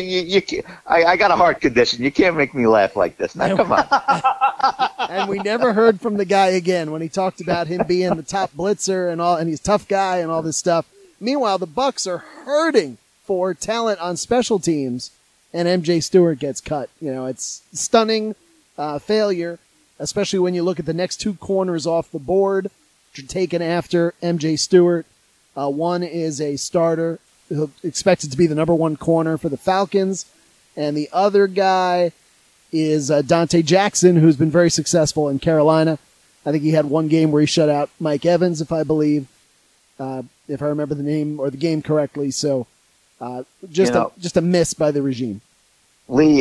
I got a heart condition. You can't make me laugh like this. Now, come on. And we never heard from the guy again when he talked about him being the top blitzer and he's a tough guy and all this stuff. Meanwhile, the Bucks are hurting for talent on special teams, and MJ Stewart gets cut. It's stunning failure, especially when you look at the next two corners off the board taken after MJ Stewart. One is a starter who expected to be the number one corner for the Falcons, and the other guy is Dante Jackson, who's been very successful in Carolina. I think he had one game where he shut out Mike Evans, if I remember the name or the game correctly. So just a miss by the regime. Lee,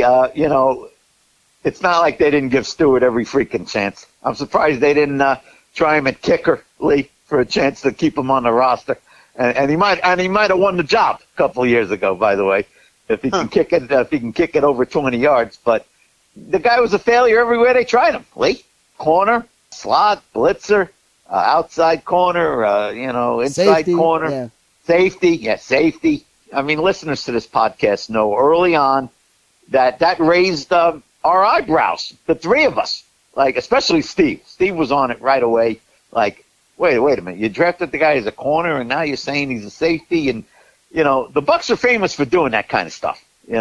it's not like they didn't give Stewart every freaking chance. I'm surprised they didn't try him at kicker, Lee, for a chance to keep him on the roster. And he might have won the job a couple of years ago, by the way, if he can kick it over 20 yards. But the guy was a failure everywhere they tried him. Lee, corner, slot, blitzer, outside corner, inside safety, corner, yeah. Safety. I mean, listeners to this podcast know early on that raised our eyebrows, the three of us, like especially Steve. Steve was on it right away. Like, wait a minute, you drafted the guy as a corner, and now you're saying he's a safety, and the Bucks are famous for doing that kind of stuff, and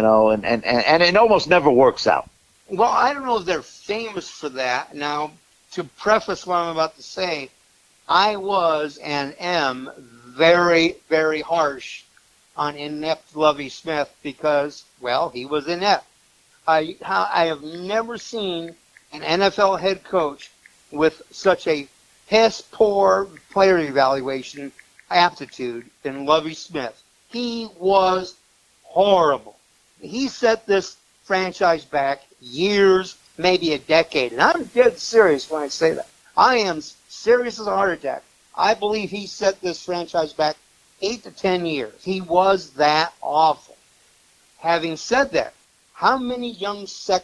it almost never works out. Well, I don't know if they're famous for that. Now, to preface what I'm about to say, I was and am very, very harsh on inept Lovie Smith because, well, he was inept. I have never seen an NFL head coach with such a piss-poor player evaluation aptitude than Lovie Smith. He was horrible. He set this franchise back years, maybe a decade. And I'm dead serious when I say that. I am serious as a heart attack. I believe he set this franchise back 8 to 10 years. He was that awful. Having said that, how many young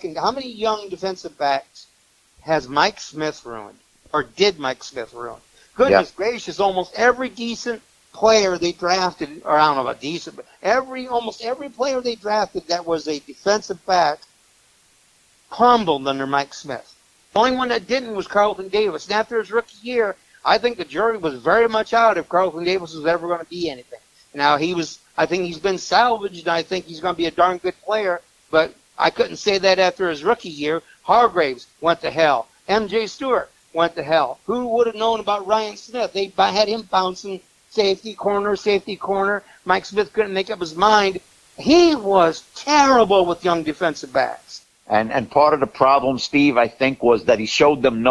defensive backs has Mike Smith ruined? Or did Mike Smith ruin? Goodness gracious, almost every decent player they drafted, or I don't know about decent, but almost every player they drafted that was a defensive back crumbled under Mike Smith. The only one that didn't was Carlton Davis. And after his rookie year, I think the jury was very much out if Carlton Davis was ever going to be anything. Now, I think he's been salvaged, and I think he's going to be a darn good player, but I couldn't say that after his rookie year. Hargraves went to hell. MJ Stewart went to hell. Who would have known about Ryan Smith? They had him bouncing safety corner. Mike Smith couldn't make up his mind. He was terrible with young defensive backs. And part of the problem, Steve, I think, was that he showed them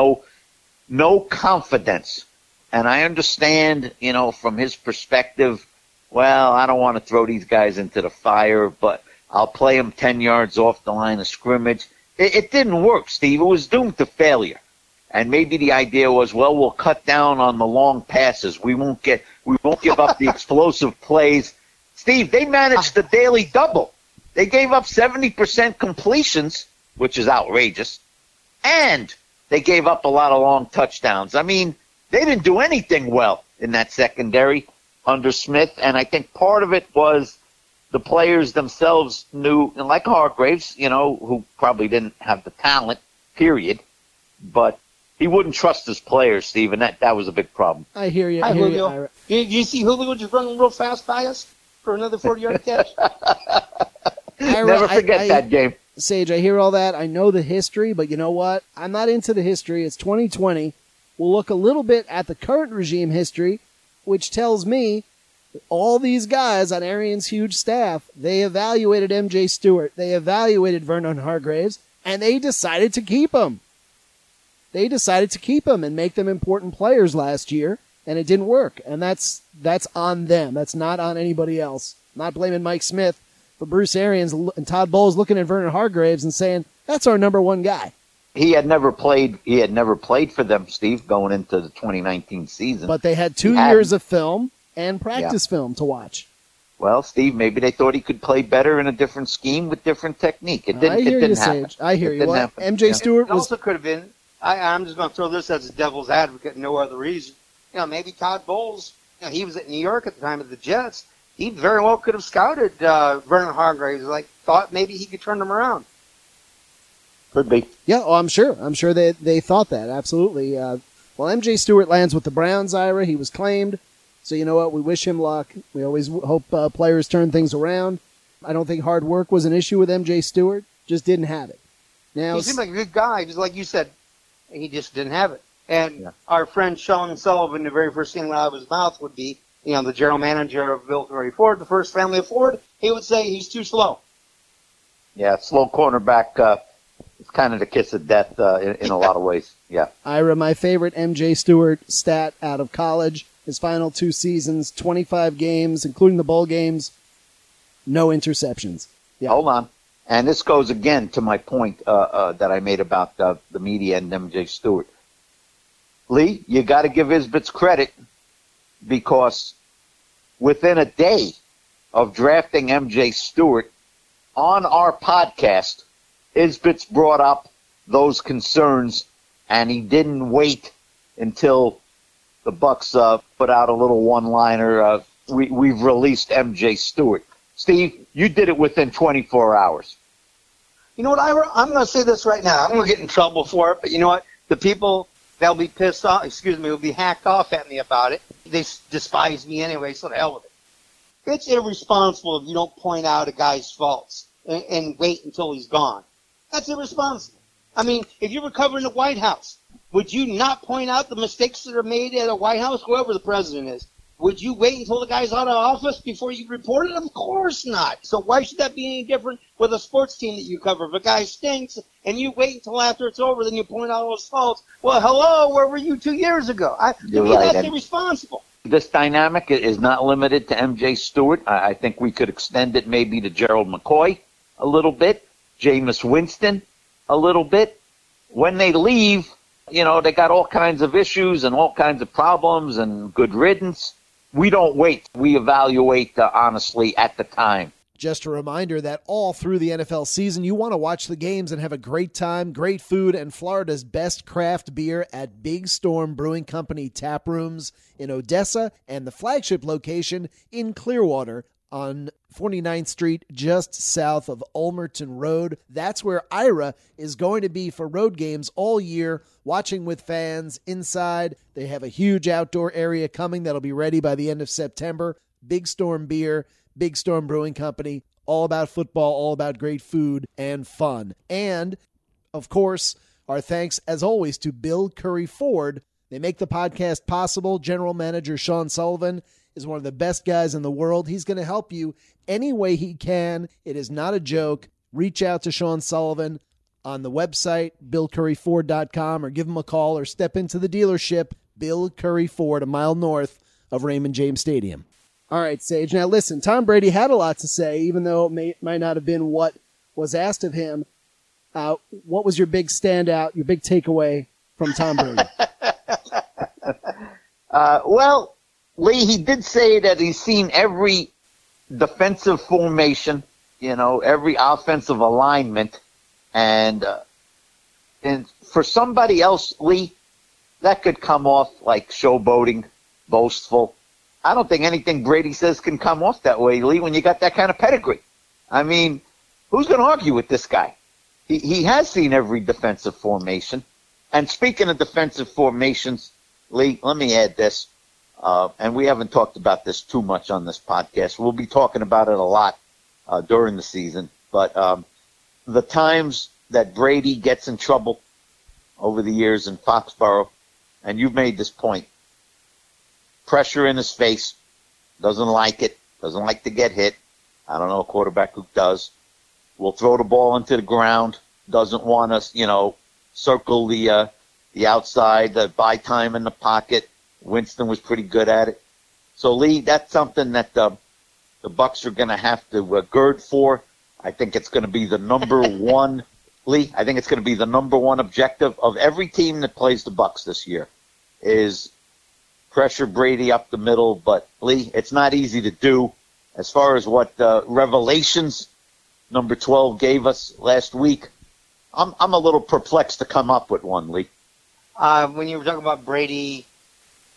no confidence. And I understand, from his perspective, well, I don't want to throw these guys into the fire, but I'll play them 10 yards off the line of scrimmage. It didn't work, Steve. It was doomed to failure. And maybe the idea was, well, we'll cut down on the long passes. We won't give up the explosive plays. Steve, they managed the daily double. They gave up 70% completions, which is outrageous, and they gave up a lot of long touchdowns. I mean, they didn't do anything well in that secondary under Smith, and I think part of it was the players themselves knew, and like Hargraves, who probably didn't have the talent, period, but he wouldn't trust his players, Steve, and that was a big problem. I hear you. Hi, Julio. You see Julio just running real fast by us for another 40-yard catch? Never forget that game. Sage, I hear all that. I know the history, but you know what? I'm not into the history. It's 2020. We'll look a little bit at the current regime history, which tells me all these guys on Arians' huge staff, they evaluated MJ Stewart, they evaluated Vernon Hargraves, and they decided to keep him. They decided to keep him and make them important players last year, and it didn't work. And that's on them. That's not on anybody else. I'm not blaming Mike Smith, but Bruce Arians and Todd Bowles looking at Vernon Hargraves and saying, that's our number one guy. He had never played for them, Steve, going into the 2019 season. But they had 2 years of film and practice film to watch. Well, Steve, maybe they thought he could play better in a different scheme with different technique. It didn't happen. Sage. I hear you. Well, MJ Stewart was... also could have been, I'm just going to throw this as a devil's advocate, no other reason. Maybe Todd Bowles he was at New York at the time of the Jets. He very well could have scouted Vernon Hargreaves. Thought maybe he could turn him around. Could be. Yeah, well, I'm sure. I'm sure they thought that, absolutely. Well, MJ Stewart lands with the Browns, Ira. He was claimed. So you know what? We wish him luck. We always hope players turn things around. I don't think hard work was an issue with MJ Stewart. Just didn't have it. Now, he seemed like a good guy, just like you said. He just didn't have it. And our friend Sean Sullivan, the very first thing out of his mouth would be, the general manager of Bill Curry Ford, the first family of Ford, he would say he's too slow. Yeah, slow cornerback. It's kind of the kiss of death in a lot of ways. Yeah. Ira, my favorite MJ Stewart stat out of college, his final 2 seasons, 25 games, including the bowl games, no interceptions. Yeah. Hold on. And this goes again to my point that I made about the media and MJ Stewart. Lee, you got to give Isbitts credit because within a day of drafting MJ Stewart on our podcast, Isbitts brought up those concerns, and he didn't wait until the Bucks put out a little one-liner. We've released MJ Stewart. Steve, you did it within 24 hours. You know what, Ira? I'm going to say this right now. I'm going to get in trouble for it, but you know what? The people that'll be pissed off, will be hacked off at me about it. They despise me anyway, so the hell with it. It's irresponsible if you don't point out a guy's faults and wait until he's gone. That's irresponsible. I mean, if you were covering the White House, would you not point out the mistakes that are made at the White House, whoever the president is? Would you wait until the guy's out of office before you report it? Of course not. So why should that be any different with a sports team that you cover? If a guy stinks and you wait until after it's over, then you point out all his faults. Well, hello, where were you 2 years ago? To me, that's irresponsible. This dynamic is not limited to MJ Stewart. I think we could extend it maybe to Gerald McCoy a little bit, Jameis Winston a little bit. When they leave, they got all kinds of issues and all kinds of problems and good riddance. We don't wait. We evaluate honestly at the time. Just a reminder that all through the NFL season, you want to watch the games and have a great time, great food, and Florida's best craft beer at Big Storm Brewing Company tap rooms in Odessa and the flagship location in Clearwater on 49th Street, just south of Ulmerton Road. That's where Ira is going to be for road games all year, watching with fans inside. They have a huge outdoor area coming that'll be ready by the end of September. Big Storm Beer, Big Storm Brewing Company, all about football, all about great food and fun. And, of course, our thanks, as always, to Bill Curry Ford. They make the podcast possible. General Manager Sean Sullivan is one of the best guys in the world. He's going to help you any way he can. It is not a joke. Reach out to Sean Sullivan on the website, BillCurryFord.com, or give him a call or step into the dealership, Bill Curry Ford, a mile north of Raymond James Stadium. All right, Sage. Now, listen, Tom Brady had a lot to say, even though it might not have been what was asked of him. What was your big standout, your big takeaway from Tom Brady? Well, Lee, he did say that he's seen every defensive formation, every offensive alignment. And for somebody else, Lee, that could come off like showboating, boastful. I don't think anything Brady says can come off that way, Lee, when you got that kind of pedigree. I mean, who's going to argue with this guy? He has seen every defensive formation. And speaking of defensive formations, Lee, let me add this. And we haven't talked about this too much on this podcast. We'll be talking about it a lot during the season. But the times that Brady gets in trouble over the years in Foxborough, and you've made this point, pressure in his face, doesn't like it, doesn't like to get hit. I don't know a quarterback who does. Will throw the ball into the ground, doesn't want to, circle the outside, buy time in the pocket. Winston was pretty good at it. So, Lee, that's something that the Bucs are going to have to gird for. I think it's going to be the number one, Lee, I think it's going to be the number one objective of every team that plays the Bucs this year is pressure Brady up the middle. But, Lee, it's not easy to do. As far as what Revelations number 12 gave us last week, I'm a little perplexed to come up with one, Lee. When you were talking about Brady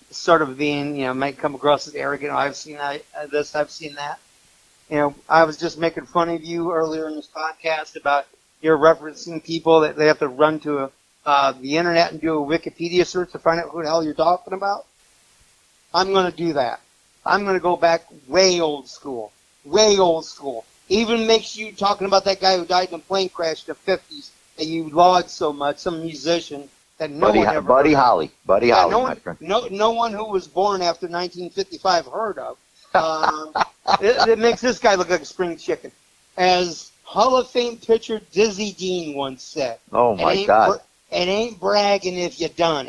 sort of being, might come across as arrogant. Oh, I've seen that, I've seen that. I was just making fun of you earlier in this podcast about you're referencing people that they have to run to the internet and do a Wikipedia search to find out who the hell you're talking about. I'm going to do that. I'm going to go back way old school. Way old school. Even makes you talking about that guy who died in a plane crash in the 50s that you laud so much, some musician that no one ever Buddy heard of. Holly. Buddy Yeah, Holly, my friend. no one who was born after 1955 heard of. It makes this guy look like a spring chicken. As Hall of Fame pitcher Dizzy Dean once said. Oh, my God. It ain't bragging if you done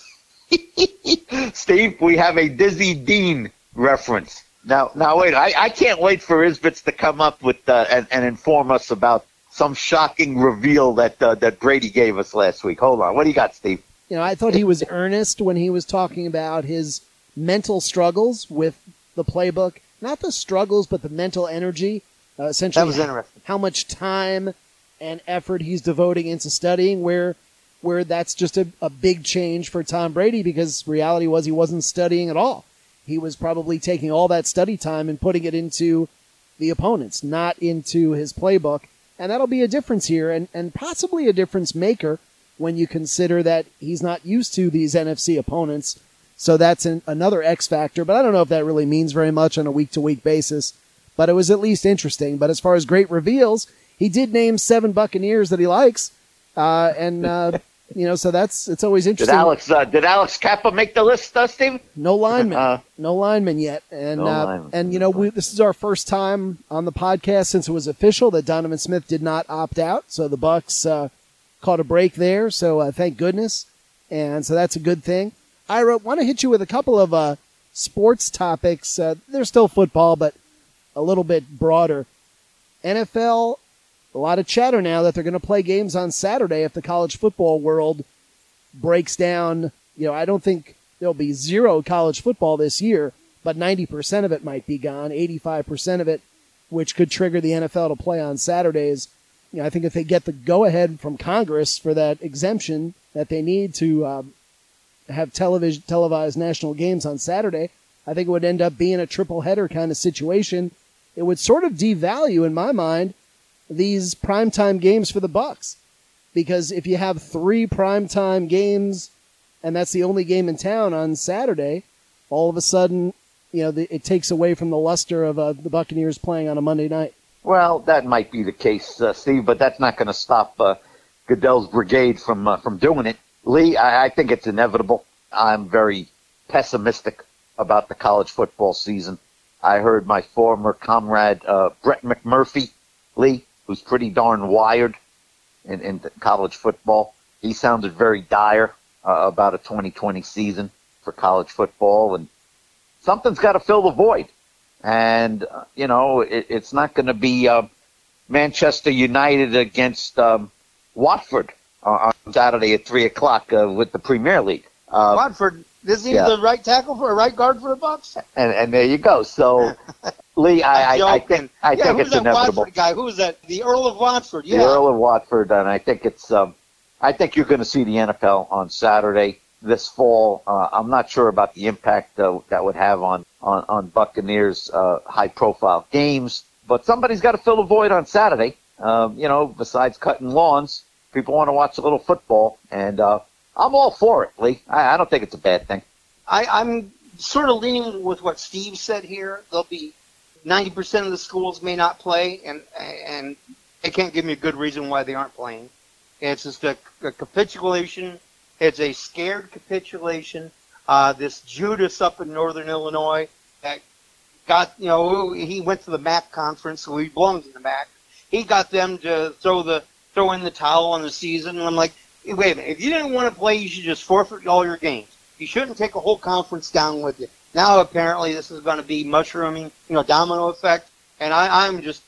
it. Steve, we have a Dizzy Dean reference. Now wait, I can't wait for Isbitz to come up with and inform us about some shocking reveal that Brady gave us last week. Hold on. What do you got, Steve? I thought he was earnest when he was talking about his mental struggles with the playbook. Not the struggles, but the mental energy. Essentially, that was interesting. How much time and effort he's devoting into studying, where that's just a big change for Tom Brady, because reality was he wasn't studying at all. He was probably taking all that study time and putting it into the opponents, not into his playbook. And that'll be a difference here, and possibly a difference maker when you consider that he's not used to these NFC opponents. So that's another X factor, but I don't know if that really means very much on a week-to-week basis. But it was at least interesting. But as far as great reveals, he did name 7 Buccaneers that he likes. So it's always interesting. Did Alex Kappa make the list, Steve? No lineman. No lineman yet. And, this is our first time on the podcast since it was official that Donovan Smith did not opt out. So the Bucs caught a break there. So thank goodness. And so that's a good thing. Ira, want to hit you with a couple of sports topics. They're still football, but a little bit broader. NFL, a lot of chatter now that they're going to play games on Saturday if the college football world breaks down. I don't think there'll be 0 college football this year, but 90% of it might be gone, 85% of it, which could trigger the NFL to play on Saturdays. I think if they get the go-ahead from Congress for that exemption that they need to have televised national games on Saturday, I think it would end up being a triple header kind of situation. It would sort of devalue, in my mind, these primetime games for the Bucs. Because if you have 3 primetime games and that's the only game in town on Saturday, all of a sudden, it takes away from the luster of the Buccaneers playing on a Monday night. Well, that might be the case, Steve, but that's not going to stop Goodell's brigade from doing it. Lee, I think it's inevitable. I'm very pessimistic about the college football season. I heard my former comrade Brett McMurphy, Lee, who's pretty darn wired in college football. He sounded very dire about a 2020 season for college football, and something's got to fill the void. And, it's not going to be Manchester United against Watford on Saturday at 3 o'clock with the Premier League. Watford, is he the right tackle for a right guard for the Bucs? And there you go. So, Lee, I think it's inevitable. Watford guy? Who was that? The Earl of Watford. Yeah. The Earl of Watford, and I think it's. I think you're going to see the NFL on Saturday this fall. I'm not sure about the impact that would have on Buccaneers high-profile games, but somebody's got to fill the void on Saturday. Besides cutting lawns, people want to watch a little football, and I'm all for it, Lee. I don't think it's a bad thing. I'm sort of leaning with what Steve said here. There'll be 90% of the schools may not play, and they can't give me a good reason why they aren't playing. It's just a capitulation. It's a scared capitulation. This Judas up in northern Illinois that got, he went to the MAC conference, so he belongs in the MAC. He got them to throw in the towel on the season, and I'm like, wait a minute, if you didn't want to play, you should just forfeit all your games. You shouldn't take a whole conference down with you. Now apparently this is going to be mushrooming, domino effect, and I am just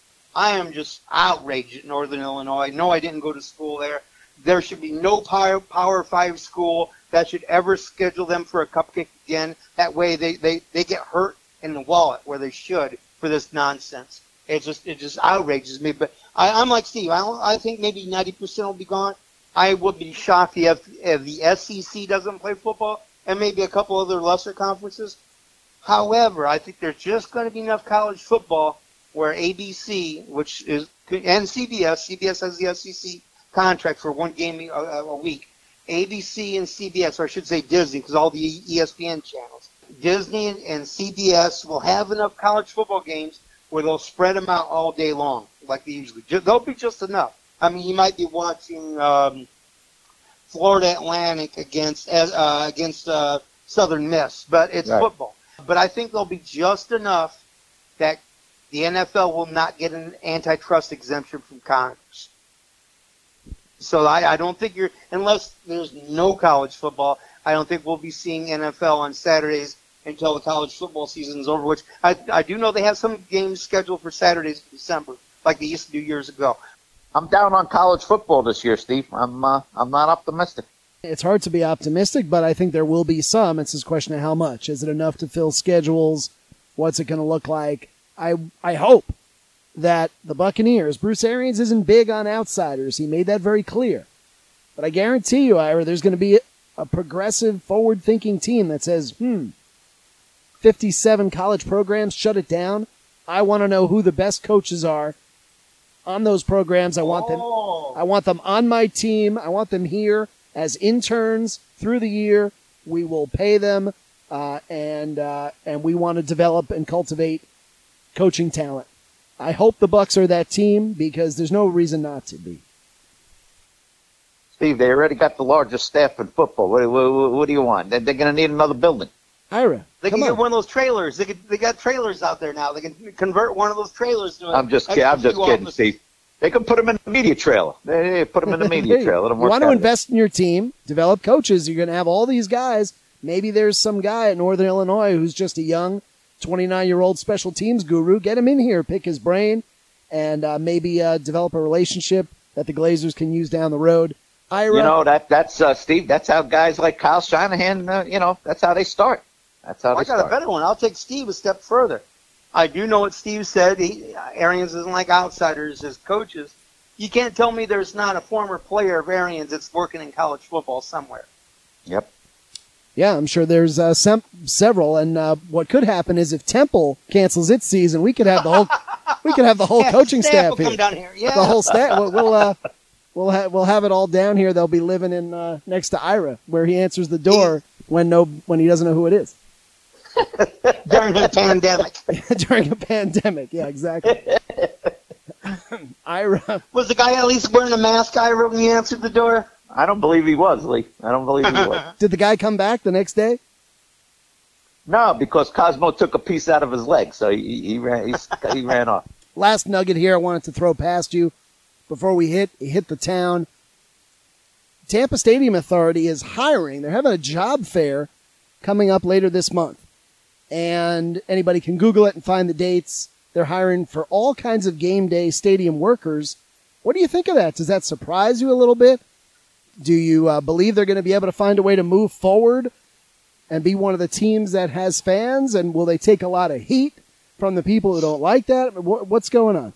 outraged at Northern Illinois. No, I didn't go to school there. There should be no Power 5 school that should ever schedule them for a cupcake again. That way they get hurt in the wallet where they should for this nonsense. It just outrages me. But I'm like Steve. I think maybe 90% will be gone. I would be shocked if the SEC doesn't play football. and maybe a couple other lesser conferences. However, I think there's just going to be enough college football where ABC, and CBS has the SEC contract for one game a week. ABC and CBS, or I should say Disney, because all the ESPN channels. Disney and CBS will have enough college football games where they'll spread them out all day long, like they usually do. They'll be just enough. I mean, you might be watching Florida Atlantic against Southern Miss, but it's football. But I think there'll be just enough that the NFL will not get an antitrust exemption from Congress. So I don't think unless there's no college football, I don't think we'll be seeing NFL on Saturdays until the college football season is over, which I do know they have some games scheduled for Saturdays in December, like they used to do years ago. I'm down on college football this year, Steve. I'm not optimistic. It's hard to be optimistic, but I think there will be some. It's just a question of how much. Is it enough to fill schedules? What's it going to look like? I hope that the Buccaneers, Bruce Arians isn't big on outsiders. He made that very clear. But I guarantee you, Ira, there's going to be a progressive, forward-thinking team that says, 57 college programs, shut it down. I want to know who the best coaches are on those programs. I want them on my team. I want them here as interns through the year. We will pay them, and we want to develop and cultivate coaching talent. I hope the Bucs are that team because there's no reason not to be. Steve, they already got the largest staff in football. What do you want? They're going to need another building. Ira, they can get one of those trailers. They got trailers out there now. They can convert one of those trailers to I'm just kidding, Steve. They can put them in the media trailer. They put them in the media trailer. Let them work. You want to invest in your team, develop coaches. You're going to have all these guys. Maybe there's some guy at Northern Illinois who's just a young 29-year-old special teams guru. Get him in here, pick his brain, and maybe develop a relationship that the Glazers can use down the road. Ira, that's Steve. That's how guys like Kyle Shanahan, that's how they start. That's how they start. I got a better one. I'll take Steve a step further. I do know what Steve said. Arians doesn't like outsiders as coaches. You can't tell me there's not a former player of Arians that's working in college football somewhere. Yep. Yeah, I'm sure there's several. And what could happen is if Temple cancels its season, we could have the whole coaching staff here. Come down here. Yeah. The whole staff. We'll have it all down here. They'll be living in next to Ira, where he answers the door when he doesn't know who it is. During a pandemic. During a pandemic, yeah, exactly. Ira. Was the guy at least wearing a mask, Ira, when you answered the door? I don't believe he was, Lee. I don't believe he was. Did the guy come back the next day? No, because Cosmo took a piece out of his leg, so he ran off. Last nugget here I wanted to throw past you before we hit the town. Tampa Stadium Authority is hiring. They're having a job fair coming up later this month. And anybody can Google it and find the dates. They're hiring for all kinds of game day stadium workers. What do you think of that? Does that surprise you a little bit? Do you believe they're going to be able to find a way to move forward and be one of the teams that has fans? And will they take a lot of heat from the people who don't like that? What's going on?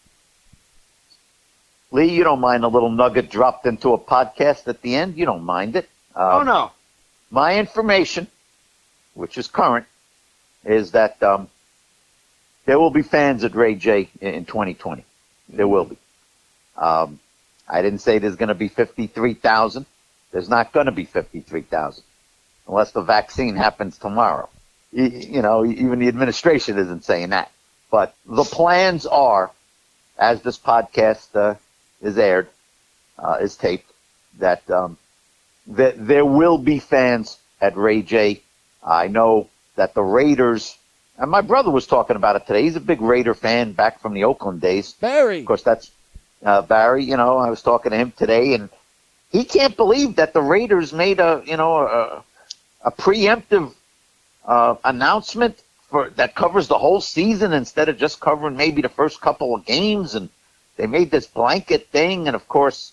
Lee, you don't mind a little nugget dropped into a podcast at the end? You don't mind it? Oh, no. My information, which is current, is that there will be fans at Ray J in 2020. There will be. I didn't say there's going to be 53,000. There's not going to be 53,000 unless the vaccine happens tomorrow. Even the administration isn't saying that. But the plans are, as this podcast is aired, is taped, that there will be fans at Ray J. I know that the Raiders, and my brother was talking about it today. He's a big Raider fan back from the Oakland days. Barry. Of course, that's Barry. I was talking to him today, and he can't believe that the Raiders made a preemptive announcement that covers the whole season instead of just covering maybe the first couple of games. And they made this blanket thing. And of course,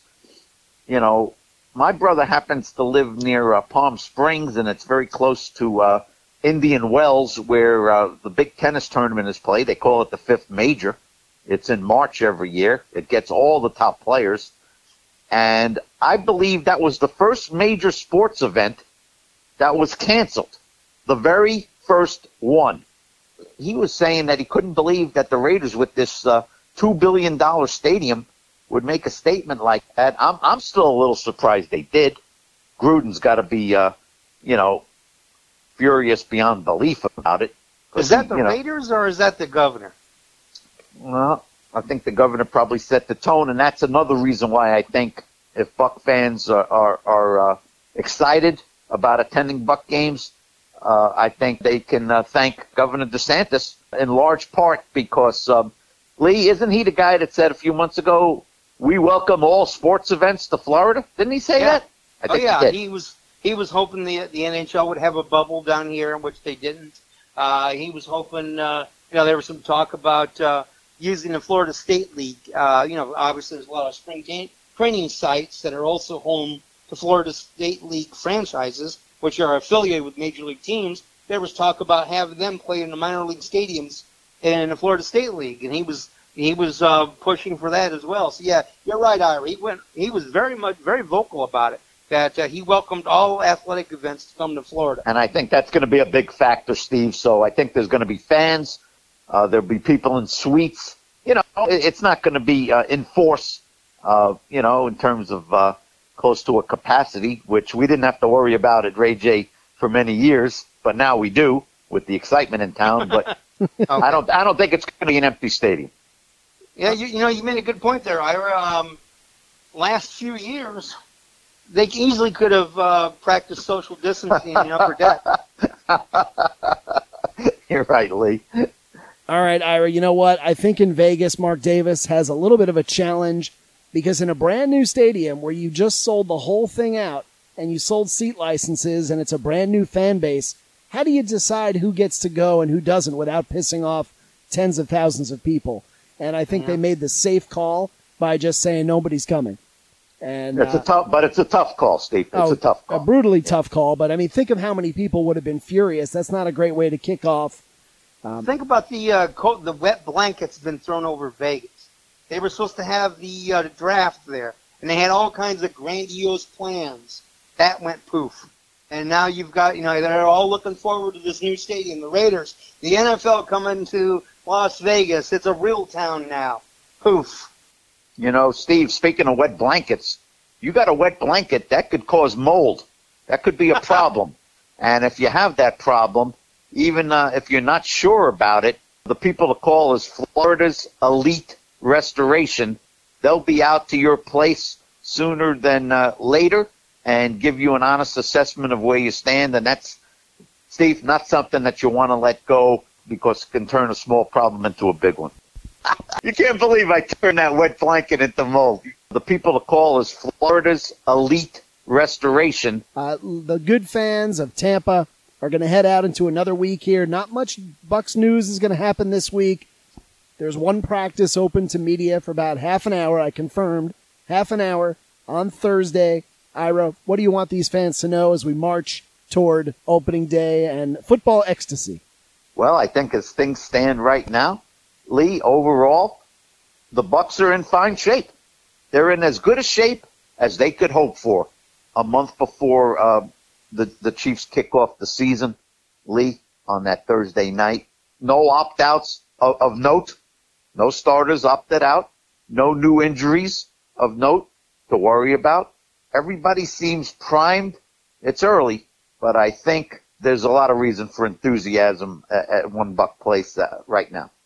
my brother happens to live near Palm Springs, and it's very close to Indian Wells, where the big tennis tournament is played. They call it the fifth major. It's in March every year. It gets all the top players. And I believe that was the first major sports event that was canceled. The very first one. He was saying that he couldn't believe that the Raiders, with this $2 billion stadium, would make a statement like that. I'm still a little surprised they did. Gruden's got to be, furious beyond belief about it. Is that the Raiders or is that the governor? Well, I think the governor probably set the tone, and that's another reason why I think if Buck fans are excited about attending Buck games, I think they can thank Governor DeSantis in large part because, Lee, isn't he the guy that said a few months ago, we welcome all sports events to Florida? Didn't he say that? I think he did. He was hoping the NHL would have a bubble down here, which they didn't. He was hoping, there was some talk about using the Florida State League. Obviously there's a lot of spring training sites that are also home to Florida State League franchises, which are affiliated with major league teams. There was talk about having them play in the minor league stadiums in the Florida State League, and he was pushing for that as well. So yeah, you're right, Ira. He was very vocal about it, that he welcomed all athletic events to come to Florida. And I think that's going to be a big factor, Steve. So I think there's going to be fans. There'll be people in suites. It's not going to be in force, in terms of close to a capacity, which we didn't have to worry about at Ray J for many years, but now we do with the excitement in town. But okay. I don't think it's going to be an empty stadium. Yeah, you made a good point there, Ira. Last few years, they easily could have practiced social distancing in the upper deck. You're right, Lee. All right, Ira, you know what? I think in Vegas, Mark Davis has a little bit of a challenge because in a brand new stadium where you just sold the whole thing out and you sold seat licenses and it's a brand new fan base, how do you decide who gets to go and who doesn't without pissing off tens of thousands of people? And I think they made the safe call by just saying nobody's coming. And it's a tough call, Steve. It's a tough call. A brutally tough call, but I mean, think of how many people would have been furious. That's not a great way to kick off. Think about the wet blankets been thrown over Vegas. They were supposed to have the draft there, and they had all kinds of grandiose plans. That went poof. And now you've got, they're all looking forward to this new stadium, the Raiders. The NFL coming to Las Vegas. It's a real town now. Poof. Steve, speaking of wet blankets, you got a wet blanket, that could cause mold. That could be a problem. And if you have that problem, even if you're not sure about it, the people to call is Florida's Elite Restoration. They'll be out to your place sooner than later and give you an honest assessment of where you stand. And that's, Steve, not something that you want to let go because it can turn a small problem into a big one. You can't believe I turned that wet blanket into mold. The people to call is Florida's Elite Restoration. The good fans of Tampa are going to head out into another week here. Not much Bucks news is going to happen this week. There's one practice open to media for about half an hour. I confirmed. Half an hour on Thursday. Ira, what do you want these fans to know as we march toward opening day and football ecstasy? Well, I think as things stand right now, Lee, overall, the Bucks are in fine shape. They're in as good a shape as they could hope for a month before the Chiefs kick off the season, Lee, on that Thursday night. No opt-outs of note. No starters opted out. No new injuries of note to worry about. Everybody seems primed. It's early, but I think there's a lot of reason for enthusiasm at One Buck Place right now.